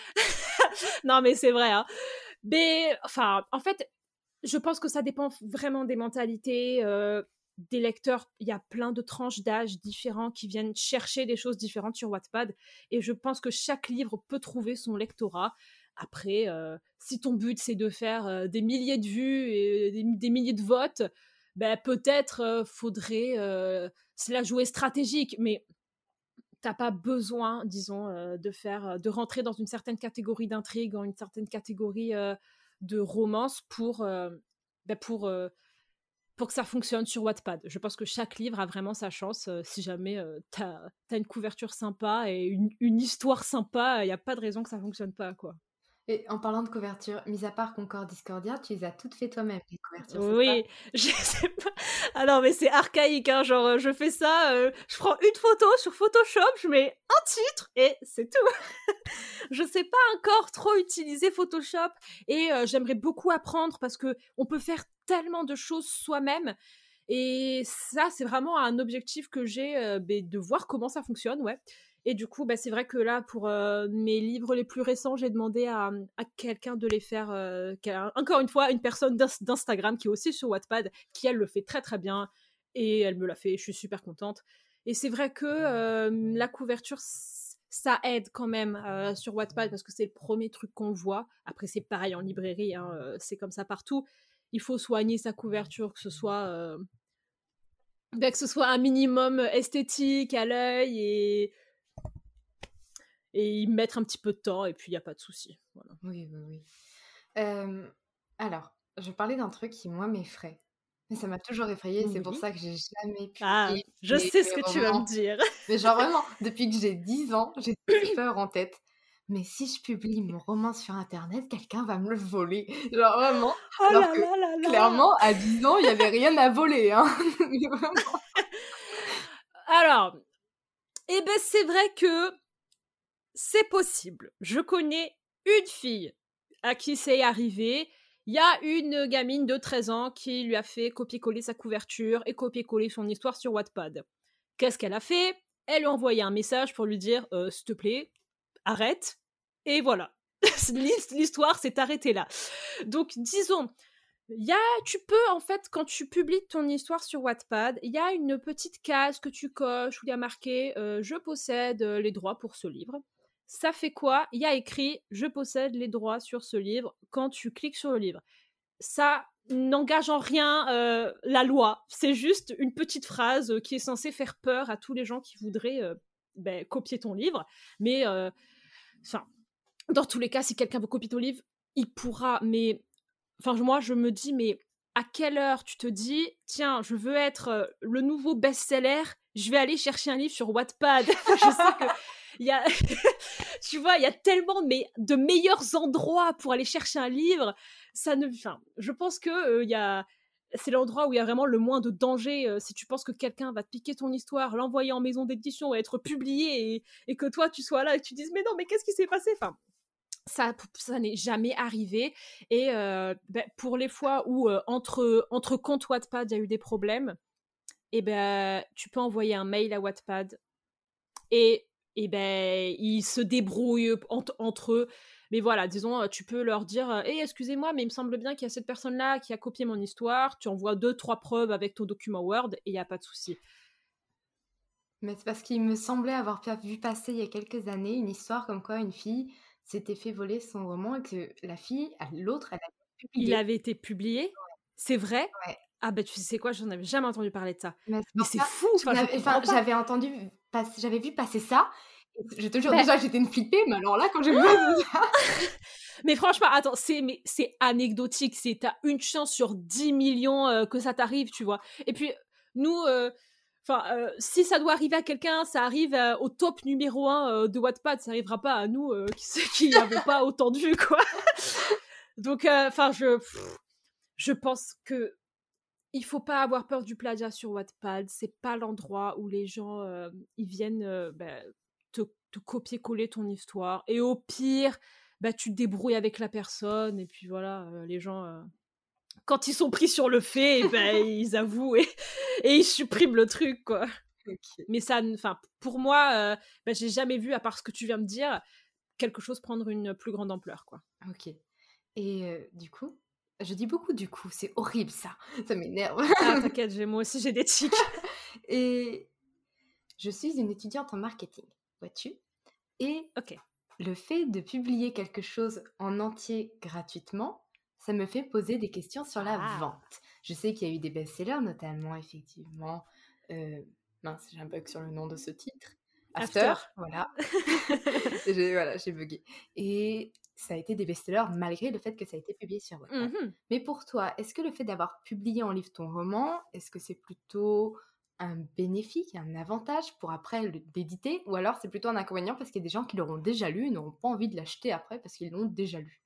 Non mais c'est vrai, hein. Mais enfin, en fait, je pense que ça dépend vraiment des mentalités, des lecteurs. Il y a plein de tranches d'âge différents qui viennent chercher des choses différentes sur Wattpad. Et je pense que chaque livre peut trouver son lectorat. Après, si ton but c'est de faire des milliers de vues et des milliers de votes, peut-être faudrait se la jouer stratégique. Mais t'as pas besoin, disons, de rentrer dans une certaine catégorie d'intrigue, dans une certaine catégorie de romance bah, pour, euh, pour que ça fonctionne sur Wattpad. Je pense que chaque livre a vraiment sa chance. Si jamais t'as une couverture sympa et une histoire sympa, il n'y a pas de raison que ça fonctionne pas, quoi. Et en parlant de couverture, mis à part Concorde Discordia, tu les as toutes fait toi-même, les couvertures, c'est ça? Oui, je sais pas. Ah non, mais c'est archaïque, hein. Genre, je fais ça, je prends une photo sur Photoshop, je mets un titre et c'est tout. Je sais pas encore trop utiliser Photoshop et j'aimerais beaucoup apprendre parce que on peut faire tellement de choses soi-même. Et ça, c'est vraiment un objectif que j'ai, de voir comment ça fonctionne, ouais. Et du coup, c'est vrai que là, pour mes livres les plus récents, j'ai demandé à quelqu'un de les faire, encore une fois, une personne d'Instagram qui est aussi sur Wattpad, qui elle le fait très très bien, et elle me l'a fait, je suis super contente. Et c'est vrai que la couverture, ça aide quand même sur Wattpad, parce que c'est le premier truc qu'on voit. Après, c'est pareil en librairie, hein, c'est comme ça partout. Il faut soigner sa couverture, que ce soit un minimum esthétique à l'œil et y mettre un petit peu de temps et puis il n'y a pas de souci. Voilà. Oui, oui, oui. Alors, je parlais d'un truc qui, moi, m'effraie. Mais ça m'a toujours effrayée, c'est pour Oui. ça que j'ai jamais Ah, publié je mes sais ce que tu vas me romans. dire. Mais genre vraiment, depuis que j'ai 10 ans, j'ai cette peur en tête. Mais si je publie mon roman sur internet, quelqu'un va me le voler. Genre vraiment, Oh alors là que là là là. clairement, à 10 ans, il y avait rien à voler, hein. Mais vraiment. Alors, c'est vrai que c'est possible. Je connais une fille à qui c'est arrivé. Il y a une gamine de 13 ans qui lui a fait copier-coller sa couverture et copier-coller son histoire sur Wattpad. Qu'est-ce qu'elle a fait? Elle lui a envoyé un message pour lui dire s'il te plaît, arrête. Et voilà. L'histoire s'est arrêtée là. Donc, disons, tu peux, en fait, quand tu publies ton histoire sur Wattpad, il y a une petite case que tu coches où il y a marqué je possède les droits pour ce livre. Ça fait quoi? Il y a écrit je possède les droits sur ce livre quand tu cliques sur le livre. Ça n'engage en rien la loi. C'est juste une petite phrase qui est censée faire peur à tous les gens qui voudraient copier ton livre. Mais, dans tous les cas, si quelqu'un veut copier ton livre, il pourra. Mais, moi, je me dis, mais à quelle heure tu te dis, tiens, je veux être le nouveau best-seller, je vais aller chercher un livre sur Wattpad. Je sais que il y a, tu vois, il y a tellement de meilleurs endroits pour aller chercher un livre. Je pense que c'est l'endroit où il y a vraiment le moins de danger. Si tu penses que quelqu'un va te piquer ton histoire, l'envoyer en maison d'édition et être publié, et que toi tu sois là et que tu dises mais non, mais qu'est-ce qui s'est passé? Ça n'est jamais arrivé. Et pour les fois où entre comptes Wattpad il y a eu des problèmes, et tu peux envoyer un mail à Wattpad et ils se débrouillent entre eux. Mais voilà, disons, tu peux leur dire excusez-moi, mais il me semble bien qu'il y a cette personne-là qui a copié mon histoire. Tu envoies 2-3 preuves avec ton document Word et il n'y a pas de souci. Mais c'est parce qu'il me semblait avoir vu passer il y a quelques années une histoire comme quoi une fille s'était fait voler son roman et que la fille, l'autre, elle avait publié. Il avait été publié? Ouais. C'est vrai? Ouais. Ah tu sais quoi, j'en avais jamais entendu parler de ça. Mais c'est fou, j'avais vu passer ça, et je te jure, déjà j'étais une flippée, mais alors là, quand j'ai vu ça... Mais franchement, attends, c'est anecdotique, t'as une chance sur 10 millions que ça t'arrive, tu vois. Et puis, nous... si ça doit arriver à quelqu'un, ça arrive au top numéro 1 de Wattpad, ça arrivera pas à nous qui n'avons pas autant de vues, quoi. Donc, je pense que il faut pas avoir peur du plagiat sur Wattpad. C'est pas l'endroit où les gens ils viennent te copier-coller ton histoire. Et au pire, tu te débrouilles avec la personne. Et puis voilà, les gens, quand ils sont pris sur le fait, ils avouent et ils suppriment le truc, quoi. Okay. Mais ça, pour moi, j'ai jamais vu, à part ce que tu viens de dire, quelque chose prendre une plus grande ampleur, quoi. Ok. Et du coup, je dis beaucoup du coup, c'est horrible ça m'énerve. Ah, t'inquiète, moi aussi j'ai des tics. Et je suis une étudiante en marketing, vois-tu? Et le fait de publier quelque chose en entier gratuitement, ça me fait poser des questions sur la vente. Je sais qu'il y a eu des best-sellers, notamment, effectivement... mince, j'ai un bug sur le nom de ce titre. After. Voilà. J'ai bugué. Et ça a été des best-sellers malgré le fait que ça a été publié sur Wattpad. Mais pour toi, est-ce que le fait d'avoir publié en livre ton roman, est-ce que c'est plutôt un bénéfice, un avantage pour après l'éditer, ou alors c'est plutôt un inconvénient parce qu'il y a des gens qui l'auront déjà lu et n'auront pas envie de l'acheter après parce qu'ils l'ont déjà lu?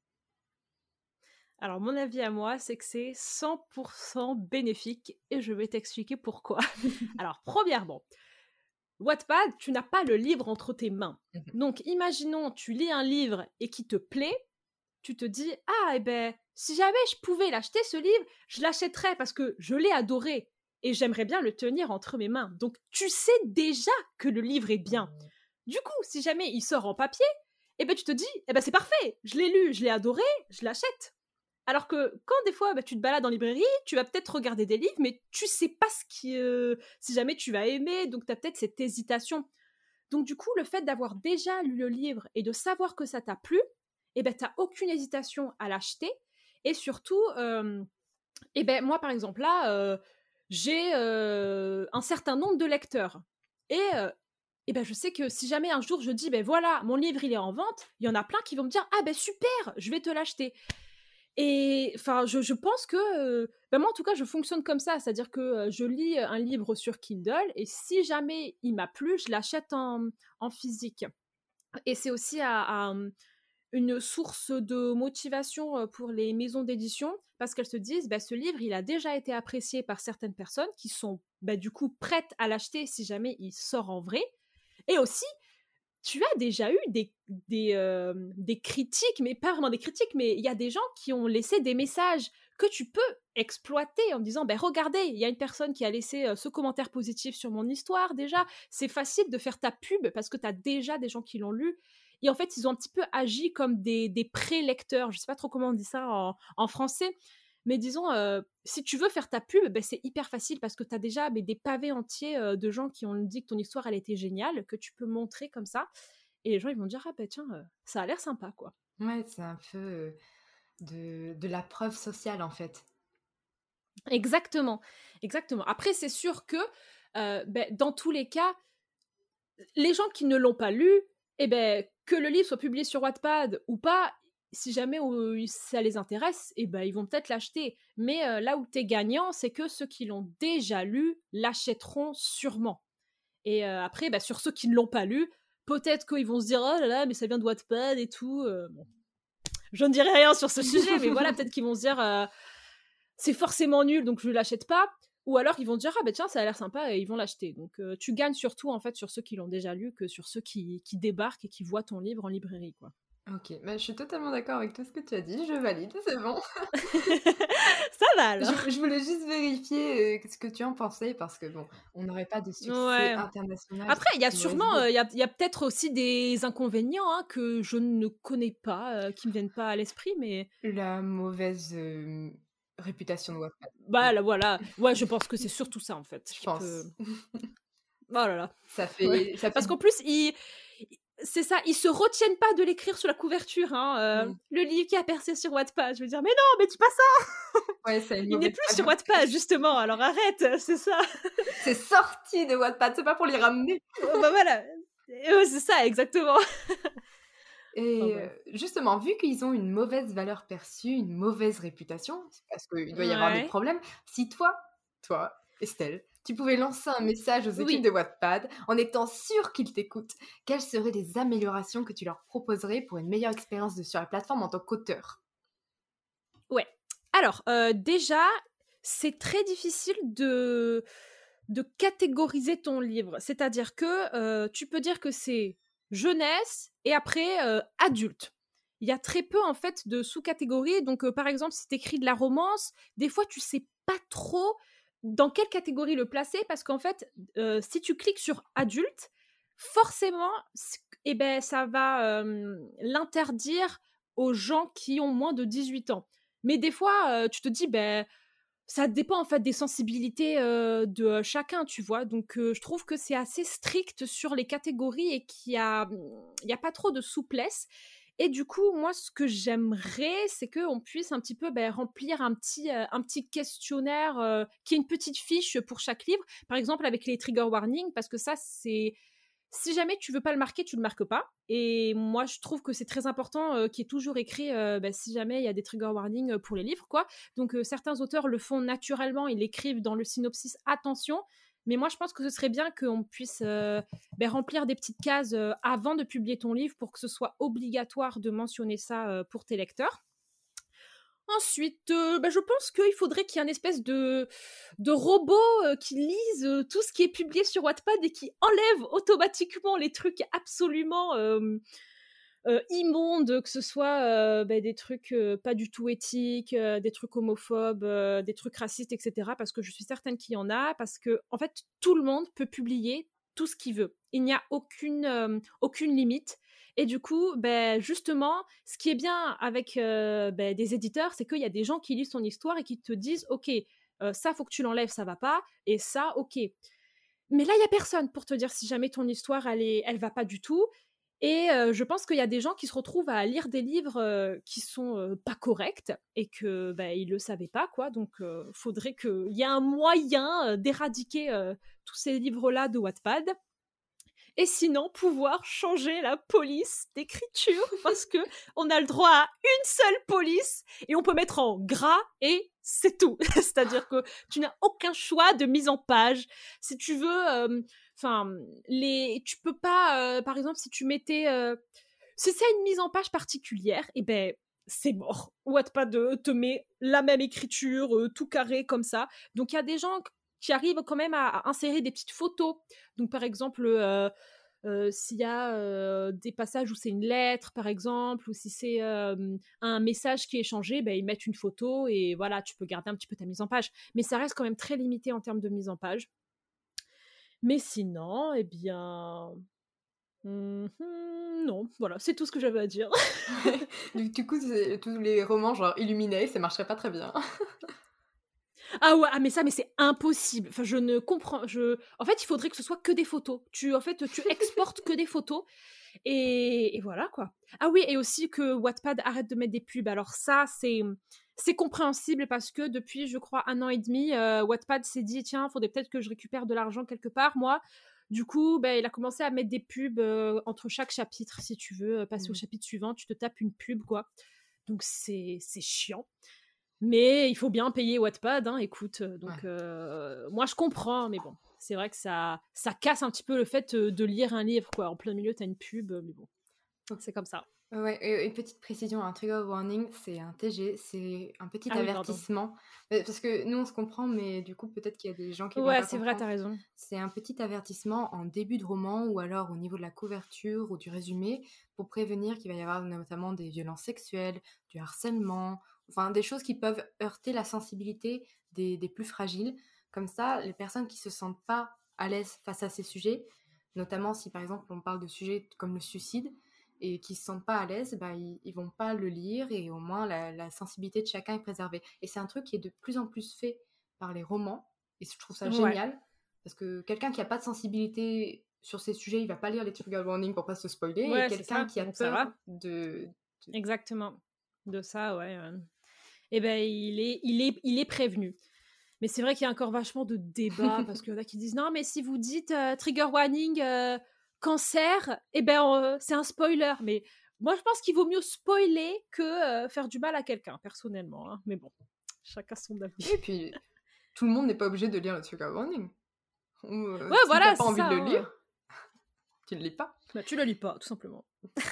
Alors, mon avis à moi, c'est que c'est 100% bénéfique et je vais t'expliquer pourquoi. Alors, premièrement, Wattpad, tu n'as pas le livre entre tes mains. Donc, imaginons, tu lis un livre et qui te plaît, tu te dis « Ah, si jamais je pouvais l'acheter, ce livre, je l'achèterais parce que je l'ai adoré et j'aimerais bien le tenir entre mes mains. » Donc, tu sais déjà que le livre est bien. Du coup, si jamais il sort en papier, tu te dis « c'est parfait, je l'ai lu, je l'ai adoré, je l'achète. » Alors que quand des fois tu te balades en librairie, tu vas peut-être regarder des livres, mais tu sais pas si jamais tu vas aimer, donc tu as peut-être cette hésitation. Donc du coup, le fait d'avoir déjà lu le livre et de savoir que ça t'a plu, t'as aucune hésitation à l'acheter. Et surtout, moi par exemple là, j'ai un certain nombre de lecteurs. Et je sais que si jamais un jour je dis voilà, mon livre il est en vente, il y en a plein qui vont me dire ah super, je vais te l'acheter. Et je pense que moi en tout cas je fonctionne comme ça, c'est-à-dire que je lis un livre sur Kindle et si jamais il m'a plu, je l'achète en physique. Et c'est aussi une source de motivation pour les maisons d'édition parce qu'elles se disent ce livre il a déjà été apprécié par certaines personnes qui sont du coup prêtes à l'acheter si jamais il sort en vrai. Et aussi tu as déjà eu des critiques, mais pas vraiment des critiques, mais il y a des gens qui ont laissé des messages que tu peux exploiter en disant regardez, il y a une personne qui a laissé ce commentaire positif sur mon histoire déjà. C'est facile de faire ta pub parce que tu as déjà des gens qui l'ont lu. et en fait, ils ont un petit peu agi comme des pré-lecteurs. Je sais pas trop comment on dit ça en français, mais disons, si tu veux faire ta pub, ben, c'est hyper facile parce que tu as déjà des pavés entiers de gens qui ont dit que ton histoire, elle était géniale, que tu peux montrer comme ça. Et les gens, ils vont dire, ah ben tiens, ça a l'air sympa, quoi. Ouais, c'est un peu de la preuve sociale, en fait. Exactement, exactement. Après, c'est sûr que ben, dans tous les cas, les gens qui ne l'ont pas lu, eh ben, que le livre soit publié sur Wattpad ou pas, si jamais ça les intéresse, eh ben, ils vont peut-être l'acheter. Mais là où tu es gagnant, c'est que ceux qui l'ont déjà lu l'achèteront sûrement. Et après, bah, sur ceux qui ne l'ont pas lu, peut-être qu'ils vont se dire oh là là, mais ça vient de Wattpad et tout. Bon. Je ne dirai rien sur ce sujet, mais voilà, peut-être qu'ils vont se dire c'est forcément nul, donc je ne l'achète pas. Ou alors ils vont dire ah ben tiens, ça a l'air sympa et ils vont l'acheter. Donc tu gagnes surtout en fait sur ceux qui l'ont déjà lu que sur ceux qui débarquent et qui voient ton livre en librairie, quoi. Ok, bah, je suis totalement d'accord avec tout ce que tu as dit, je valide, c'est bon. Ça va alors. Je voulais juste vérifier ce que tu en pensais parce que bon, on n'aurait pas de succès Ouais. international Après, il y a si on reste sûrement, beau. il y a peut-être aussi des inconvénients hein, que je ne connais pas, qui me viennent pas à l'esprit, mais La mauvaise réputation de Wattpad, bah là, voilà. Ouais, je pense que c'est surtout ça en fait je qui peut. pense. Oh là là. Ça Ouais. fait, ça Parce fait. qu'en plus, c'est ça, ils se retiennent pas de l'écrire sur la couverture. Hein, Mm. le livre qui a percé sur Wattpad. Je veux dire, mais non, mais dis pas ça. Ouais, ça a une Il n'est mauvaise plus sur valeur. Wattpad justement. Alors arrête, c'est ça. C'est sorti de Wattpad, c'est pas pour les ramener. Bah voilà. Ouais, c'est ça, exactement. Enfin Et bref. justement, vu qu'ils ont une mauvaise valeur perçue, une mauvaise réputation, c'est parce qu'il doit y avoir des Ouais. problèmes, si toi, Estelle, tu pouvais lancer un message aux équipes Oui. de Wattpad en étant sûre qu'ils t'écoutent, quelles seraient les améliorations que tu leur proposerais pour une meilleure expérience sur la plateforme en tant qu'auteur? Ouais. Alors, déjà, c'est très difficile de catégoriser ton livre. C'est-à-dire que tu peux dire que c'est jeunesse et après adulte. Il y a très peu en fait de sous-catégories. Donc, par exemple, si tu écris de la romance, des fois tu sais pas trop dans quelle catégorie le placer parce qu'en fait, si tu cliques sur adulte, forcément, eh ben, ça va l'interdire aux gens qui ont moins de 18 ans. Mais des fois, tu te dis, ben, ça dépend en fait des sensibilités de chacun, tu vois. Donc, je trouve que c'est assez strict sur les catégories et il y a pas trop de souplesse. Et du coup, moi, ce que j'aimerais, c'est qu'on puisse un petit peu remplir un petit questionnaire qui est une petite fiche pour chaque livre. Par exemple, avec les trigger warnings, parce que ça, c'est si jamais tu veux pas le marquer, tu le marques pas. Et moi, je trouve que c'est très important qu'il y ait toujours écrit si jamais il y a des trigger warnings pour les livres, quoi. Donc certains auteurs le font naturellement, ils l'écrivent dans le synopsis attention. Mais moi, je pense que ce serait bien qu'on puisse remplir des petites cases avant de publier ton livre pour que ce soit obligatoire de mentionner ça pour tes lecteurs. Ensuite, je pense qu'il faudrait qu'il y ait une espèce de robot qui lise tout ce qui est publié sur Wattpad et qui enlève automatiquement les trucs absolument immondes, que ce soit des trucs pas du tout éthiques, des trucs homophobes, des trucs racistes, etc. Parce que je suis certaine qu'il y en a, parce que en fait, tout le monde peut publier tout ce qu'il veut. Il n'y a aucune limite. Et du coup, justement, ce qui est bien avec des éditeurs, c'est qu'il y a des gens qui lisent ton histoire et qui te disent, OK, ça, faut que tu l'enlèves, ça va pas, et ça, OK. Mais là, il y a personne pour te dire si jamais ton histoire, elle va pas du tout. Et je pense qu'il y a des gens qui se retrouvent à lire des livres qui sont pas corrects et que ils le savaient pas, quoi. Donc, faudrait qu'il y ait un moyen d'éradiquer tous ces livres-là de Wattpad. Et sinon, pouvoir changer la police d'écriture parce que on a le droit à une seule police et on peut mettre en gras et c'est tout. C'est-à-dire que tu n'as aucun choix de mise en page. Si tu veux, tu peux pas, par exemple, si tu mettais, si c'est une mise en page particulière, et c'est mort. Wattpad te met la même écriture, tout carré comme ça. Donc il y a des gens qui arrivent quand même à insérer des petites photos. Donc par exemple, s'il y a des passages où c'est une lettre, par exemple, ou si c'est un message qui est échangé, ils mettent une photo et voilà, tu peux garder un petit peu ta mise en page. Mais ça reste quand même très limité en termes de mise en page. Mais sinon, eh bien, Non, voilà, c'est tout ce que j'avais à dire. Du coup, tous les romans genre Illuminae, ça marcherait pas très bien. Ah ouais, mais c'est impossible. Enfin, je ne comprends en fait, il faudrait que ce soit que des photos. Tu exportes que des photos et voilà, quoi. Ah oui, et aussi que Wattpad arrête de mettre des pubs. Alors ça, c'est compréhensible parce que depuis, je crois, 1 an et demi, Wattpad s'est dit: «Tiens, faudrait peut-être que je récupère de l'argent quelque part, moi». Du coup, il a commencé à mettre des pubs, entre chaque chapitre. Si tu veux, passer au chapitre suivant, tu te tapes une pub, quoi. Donc c'est chiant. Mais il faut bien payer Wattpad, hein, écoute. Donc, moi, je comprends, mais bon, c'est vrai que ça casse un petit peu le fait de lire un livre, quoi. En plein milieu, t'as une pub, mais bon, c'est comme ça. Ouais, et une petite précision, un trigger warning, c'est un TG, c'est un petit Ah oui, pardon. avertissement. Parce que nous, on se comprend, mais du coup, peut-être qu'il y a des gens qui vont Ouais, pas c'est vrai, t'as comprendre. raison. C'est un petit avertissement en début de roman ou alors au niveau de la couverture ou du résumé pour prévenir qu'il va y avoir notamment des violences sexuelles, du harcèlement, enfin des choses qui peuvent heurter la sensibilité des plus fragiles. Comme ça, les personnes qui se sentent pas à l'aise face à ces sujets, notamment si par exemple on parle de sujets comme le suicide, et qui se sentent pas à l'aise, ils vont pas le lire et au moins la sensibilité de chacun est préservée. Et c'est un truc qui est de plus en plus fait par les romans et je trouve ça Ouais. génial parce que quelqu'un qui a pas de sensibilité sur ces sujets, il va pas lire les trigger warnings pour pas se spoiler et Ouais, c'est quelqu'un ça. qui a Donc ça peur va. de... Exactement. De ça, ouais. Eh ben, il est prévenu. Mais c'est vrai qu'il y a encore vachement de débats parce qu'il y en a qui disent non, mais si vous dites trigger warning cancer, eh ben c'est un spoiler. Mais moi, je pense qu'il vaut mieux spoiler que faire du mal à quelqu'un, personnellement. Hein. Mais bon, chacun son avis. Et puis, tout le monde n'est pas obligé de lire le trigger warning. Ouais, Si t'as voilà, pas c'est envie de ça. le Hein. lire, tu le lis pas. Bah, tu le lis pas, tout simplement.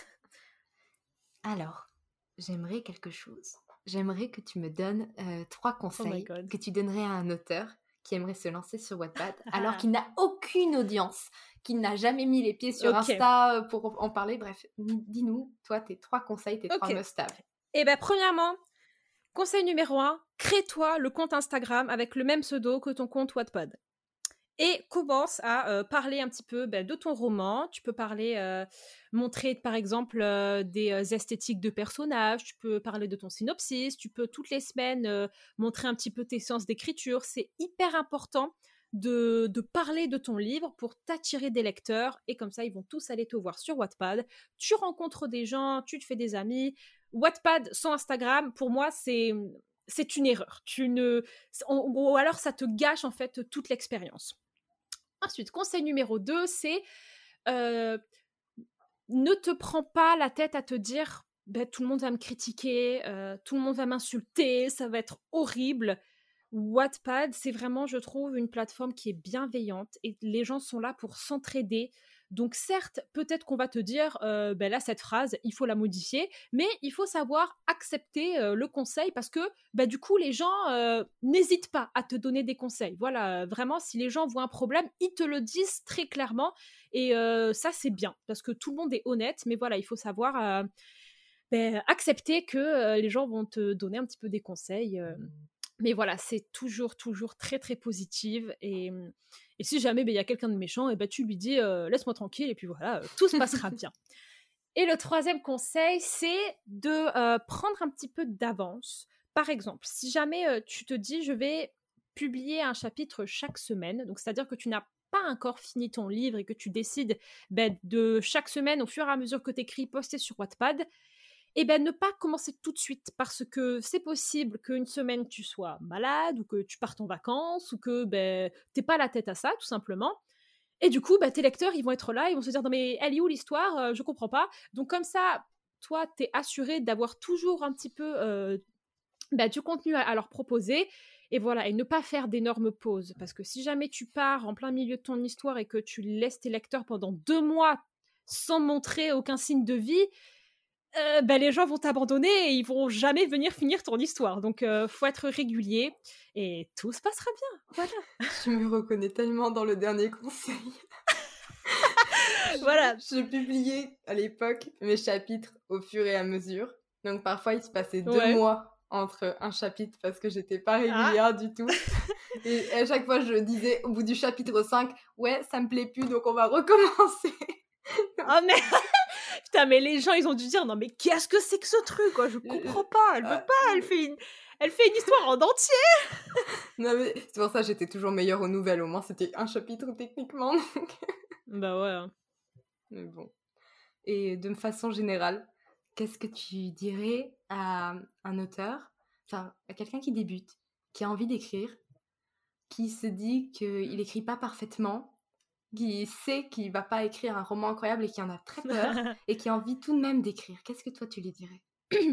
Alors, j'aimerais quelque chose. J'aimerais que tu me donnes 3 Oh my conseils god. que tu donnerais à un auteur qui aimerait se lancer sur Wattpad alors qu'il n'a aucune audience, qu'il n'a jamais mis les pieds sur Ok, Insta pour en parler. Bref, dis-nous, toi, tes 3 conseils, tes 3 ok. must-have. Eh ben, premièrement, conseil numéro 1, crée-toi le compte Instagram avec le même pseudo que ton compte Wattpad. Et commence à parler un petit peu de ton roman. Tu peux parler, montrer par exemple des esthétiques de personnages, tu peux parler de ton synopsis, tu peux toutes les semaines montrer un petit peu tes séances d'écriture. C'est hyper important de parler de ton livre pour t'attirer des lecteurs et comme ça ils vont tous aller te voir sur Wattpad. Tu rencontres des gens, tu te fais des amis. Wattpad sans Instagram, pour moi, c'est une erreur. Ou alors ça te gâche en fait toute l'expérience. Ensuite, conseil numéro 2, c'est ne te prends pas la tête à te dire tout le monde va me critiquer, tout le monde va m'insulter, ça va être horrible. Wattpad, c'est vraiment, je trouve, une plateforme qui est bienveillante et les gens sont là pour s'entraider. Donc certes, peut-être qu'on va te dire, là, cette phrase, il faut la modifier, mais il faut savoir accepter le conseil parce que du coup, les gens n'hésitent pas à te donner des conseils. Voilà, vraiment, si les gens voient un problème, ils te le disent très clairement et ça, c'est bien parce que tout le monde est honnête, mais voilà, il faut savoir accepter que les gens vont te donner un petit peu des conseils. Mais voilà, c'est toujours, toujours très, très positive. Et si jamais il y a quelqu'un de méchant, et tu lui dis laisse-moi tranquille, et puis voilà, tout se passera bien. Et le troisième conseil, c'est de prendre un petit peu d'avance. Par exemple, si jamais tu te dis je vais publier un chapitre chaque semaine, donc c'est-à-dire que tu n'as pas encore fini ton livre et que tu décides de chaque semaine, au fur et à mesure que tu écris, poster sur Wattpad, et ne pas commencer tout de suite parce que c'est possible qu'une semaine tu sois malade ou que tu partes en vacances ou que t'aies pas la tête à ça tout simplement. Et du coup, tes lecteurs, ils vont être là, ils vont se dire non mais elle est où l'histoire, je comprends pas. Donc comme ça, toi, t'es assuré d'avoir toujours un petit peu du contenu à leur proposer. Et voilà, et ne pas faire d'énormes pauses. Parce que si jamais tu pars en plein milieu de ton histoire et que tu laisses tes lecteurs pendant 2 mois sans montrer aucun signe de vie, les gens vont t'abandonner et ils vont jamais venir finir ton histoire. Donc, faut être régulier et tout se passera bien. Voilà. Je me reconnais tellement dans le dernier conseil. Voilà. Je publiais à l'époque mes chapitres au fur et à mesure. Donc parfois, il se passait 2 Ouais. mois entre un chapitre parce que j'étais pas Ah. régulière du tout. Et à chaque fois, je disais au bout du chapitre 5, ouais, ça me plaît plus, donc on va recommencer. Ah, mais... Putain, mais les gens, ils ont dû dire, non, mais qu'est-ce que c'est que ce truc, quoi? Je comprends pas, elle veut pas, elle fait une histoire en entier. Non, mais c'est pour ça que j'étais toujours meilleure aux nouvelles. Au moins, c'était un chapitre techniquement. Bah ouais. Mais bon. Et de façon générale, qu'est-ce que tu dirais à un auteur, enfin, à quelqu'un qui débute, qui a envie d'écrire, qui se dit qu'il n'écrit pas parfaitement, qui sait qu'il va pas écrire un roman incroyable et qui en a très peur, et qui a envie tout de même d'écrire. Qu'est-ce que toi, tu lui dirais?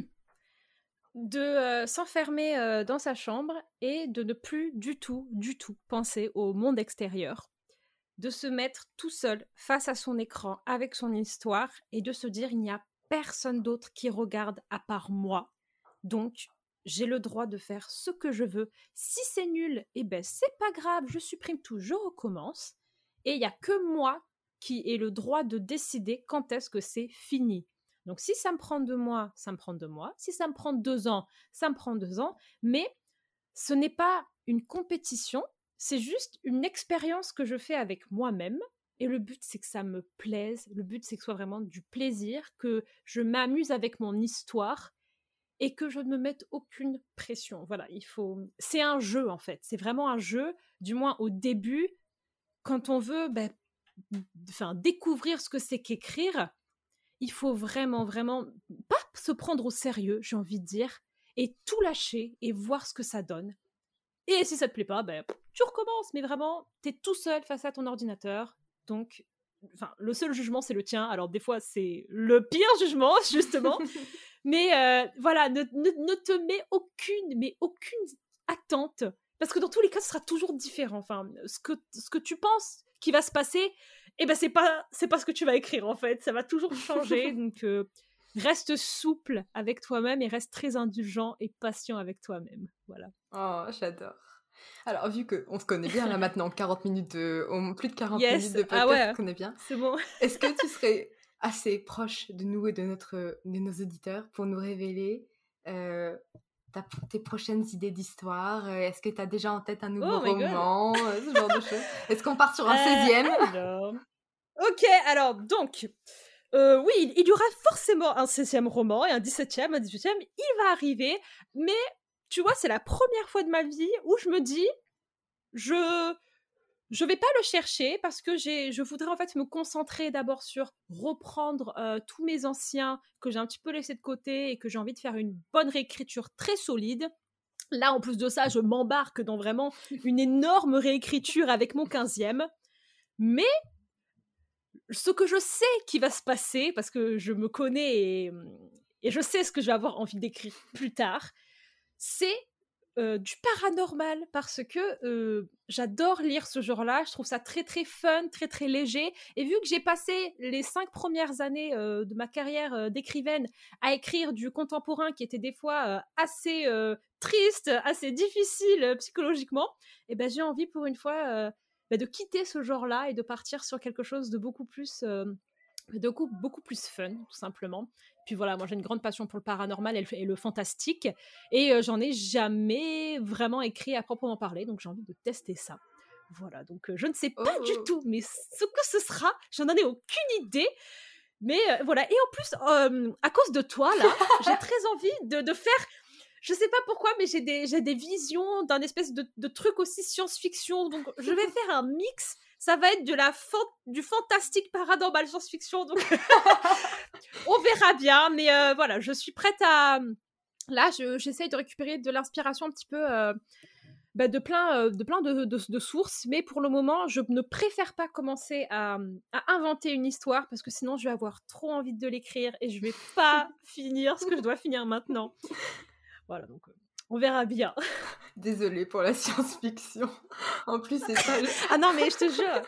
De s'enfermer dans sa chambre et de ne plus du tout penser au monde extérieur. De se mettre tout seul face à son écran avec son histoire et de se dire il n'y a personne d'autre qui regarde à part moi. Donc, j'ai le droit de faire ce que je veux. Si c'est nul, eh ben c'est pas grave, je supprime tout, je recommence. Et il n'y a que moi qui ai le droit de décider quand est-ce que c'est fini. Donc, si ça me prend 2 mois, ça me prend 2 mois. Si ça me prend 2 ans, ça me prend 2 ans. Mais ce n'est pas une compétition, c'est juste une expérience que je fais avec moi-même. Et le but, c'est que ça me plaise. Le but, c'est que ce soit vraiment du plaisir, que je m'amuse avec mon histoire et que je ne me mette aucune pression. Voilà, c'est un jeu, en fait. C'est vraiment un jeu, du moins au début, quand on veut découvrir ce que c'est qu'écrire. Il faut vraiment, vraiment pas se prendre au sérieux, j'ai envie de dire, et tout lâcher et voir ce que ça donne. Et si ça te plaît pas, tu recommences. Mais vraiment, t'es tout seul face à ton ordinateur. Donc, le seul jugement, c'est le tien. Alors, des fois, c'est le pire jugement, justement. Mais voilà, ne te mets aucune attente. Parce que dans tous les cas, ce sera toujours différent. Enfin, ce que tu penses qui va se passer, eh ben, c'est pas ce que tu vas écrire, en fait. Ça va toujours changer. Donc, reste souple avec toi-même et reste très indulgent et patient avec toi-même. Voilà. Oh, j'adore. Alors, vu qu'on se connaît bien là maintenant, 40 minutes plus de 40 Yes. minutes de podcast, Ah ouais. on se connaît bien. C'est bon. Est-ce que tu serais assez proche de nous et de nos auditeurs pour nous révéler tes prochaines idées d'histoire? Est-ce que tu as déjà en tête un nouveau roman, ce genre de choses? Est-ce qu'on part sur un 16e? Ok, alors, donc... oui, il y aura forcément un 16e roman et un 17e, un 18e, il va arriver, mais tu vois, c'est la première fois de ma vie où je me dis, je vais pas le chercher parce que je voudrais en fait me concentrer d'abord sur reprendre tous mes anciens que j'ai un petit peu laissés de côté et que j'ai envie de faire une bonne réécriture très solide. Là, en plus de ça, je m'embarque dans vraiment une énorme réécriture avec mon 15e, mais ce que je sais qui va se passer, parce que je me connais et je sais ce que je vais avoir envie d'écrire plus tard, c'est du paranormal, parce que j'adore lire ce genre-là, je trouve ça très très fun, très très léger, et vu que j'ai passé les 5 premières années de ma carrière d'écrivaine à écrire du contemporain qui était des fois assez triste, assez difficile psychologiquement, et ben j'ai envie pour une fois de quitter ce genre-là et de partir sur quelque chose de beaucoup plus fun, tout simplement. Puis voilà, moi j'ai une grande passion pour le paranormal et le fantastique, et j'en ai jamais vraiment écrit à proprement parler, donc j'ai envie de tester ça. Voilà, donc je ne sais pas du tout, mais ce que ce sera, j'en ai aucune idée. Mais voilà, et en plus, à cause de toi, là, j'ai très envie de faire... Je sais pas pourquoi, mais j'ai des visions d'un espèce de truc aussi science-fiction. Donc, je vais faire un mix. Ça va être du fantastique paranormal science-fiction. Donc, on verra bien. Mais voilà, je suis prête à... Là, j'essaye de récupérer de l'inspiration un petit peu de plein de sources. Mais pour le moment, je ne préfère pas commencer à inventer une histoire parce que sinon, je vais avoir trop envie de l'écrire et je vais pas finir ce que je dois finir maintenant. Voilà, donc on verra bien. Désolée pour la science-fiction. En plus, c'est pas... Ah non, mais je te jure.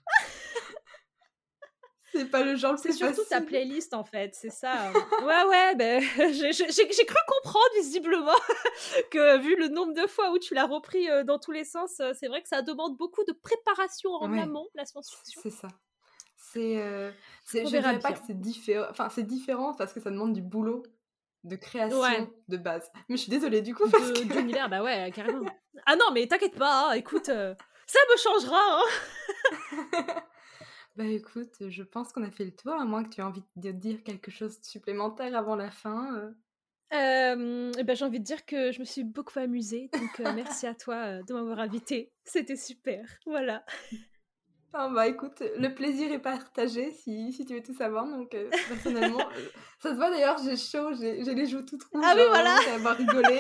C'est pas le genre le plus facile. C'est surtout ta playlist, en fait, c'est ça. Ouais, j'ai cru comprendre, visiblement, que vu le nombre de fois où tu l'as repris dans tous les sens, c'est vrai que ça demande beaucoup de préparation en amont, la science-fiction. C'est ça. Je dirais pas que c'est différent. Enfin, c'est différent parce que ça demande du boulot de création de base. Mais je suis désolée du coup parce que... D'univers, bah ouais, carrément. Ah non, mais t'inquiète pas, hein, écoute, ça me changera. Hein. Bah écoute, je pense qu'on a fait le tour, à moins que tu aies envie de dire quelque chose de supplémentaire avant la fin. Et bah, j'ai envie de dire que je me suis beaucoup amusée, donc merci à toi, de m'avoir invitée. C'était super, voilà. Ah bah écoute, le plaisir est partagé si tu veux tout savoir. Donc personnellement, ça se voit d'ailleurs, j'ai chaud, j'ai les joues toutes rouges, Ah oui, genre voilà! vraiment d'avoir rigolé.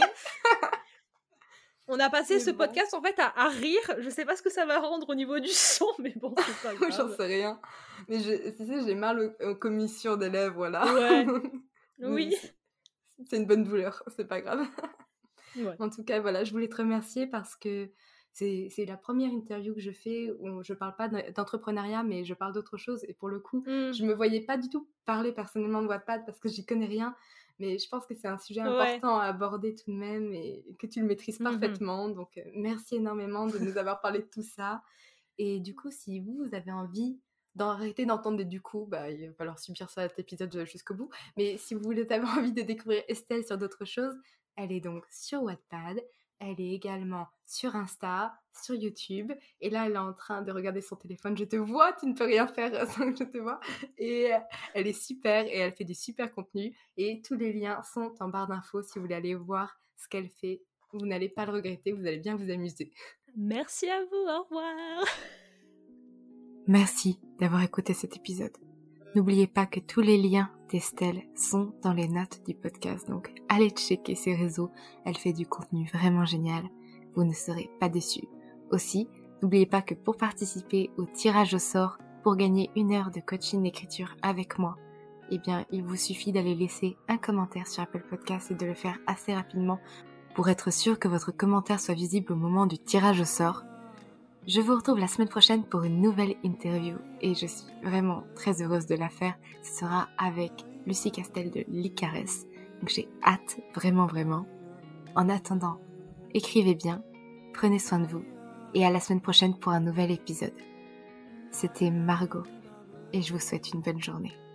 On a passé Mais ce bon, podcast, en fait, à rire. Je sais pas ce que ça va rendre au niveau du son, mais bon, c'est pas j'en grave. sais rien. Mais tu sais, j'ai mal aux commissures des lèvres là. Ouais, Mais oui. c'est une bonne douleur, c'est pas grave. Ouais. En tout cas, voilà, je voulais te remercier parce que c'est la première interview que je fais où je parle pas d'entrepreneuriat, mais je parle d'autre chose. Et pour le coup, Mmh. je me voyais pas du tout parler personnellement de Wattpad parce que j'y connais rien. Mais je pense que c'est un sujet Ouais. important à aborder tout de même et que tu le maîtrises Mmh. parfaitement. Donc, merci énormément de nous avoir parlé de tout ça. Et du coup, si vous avez envie d'arrêter d'entendre des du coup, bah, il va falloir subir cet épisode jusqu'au bout. Mais si vous voulez avoir envie de découvrir Estelle sur d'autres choses, elle est donc sur Wattpad, elle est également sur Insta, sur YouTube, et là elle est en train de regarder son téléphone. Je te vois, tu ne peux rien faire sans que je te vois. Et elle est super et elle fait du super contenu. Et tous les liens sont en barre d'infos si vous voulez aller voir ce qu'elle fait. Vous n'allez pas le regretter, vous allez bien vous amuser. Merci à vous, au revoir. Merci d'avoir écouté cet épisode. N'oubliez pas que tous les liens d'Estelle sont dans les notes du podcast, donc allez checker ses réseaux, elle fait du contenu vraiment génial, vous ne serez pas déçus. Aussi, n'oubliez pas que pour participer au tirage au sort, pour gagner 1 heure de coaching d'écriture avec moi, eh bien il vous suffit d'aller laisser un commentaire sur Apple Podcast et de le faire assez rapidement pour être sûr que votre commentaire soit visible au moment du tirage au sort. Je vous retrouve la semaine prochaine pour une nouvelle interview et je suis vraiment très heureuse de la faire. Ce sera avec Lucie Castel de Licares. Donc j'ai hâte, vraiment vraiment. En attendant, écrivez bien, prenez soin de vous et à la semaine prochaine pour un nouvel épisode. C'était Margot et je vous souhaite une bonne journée.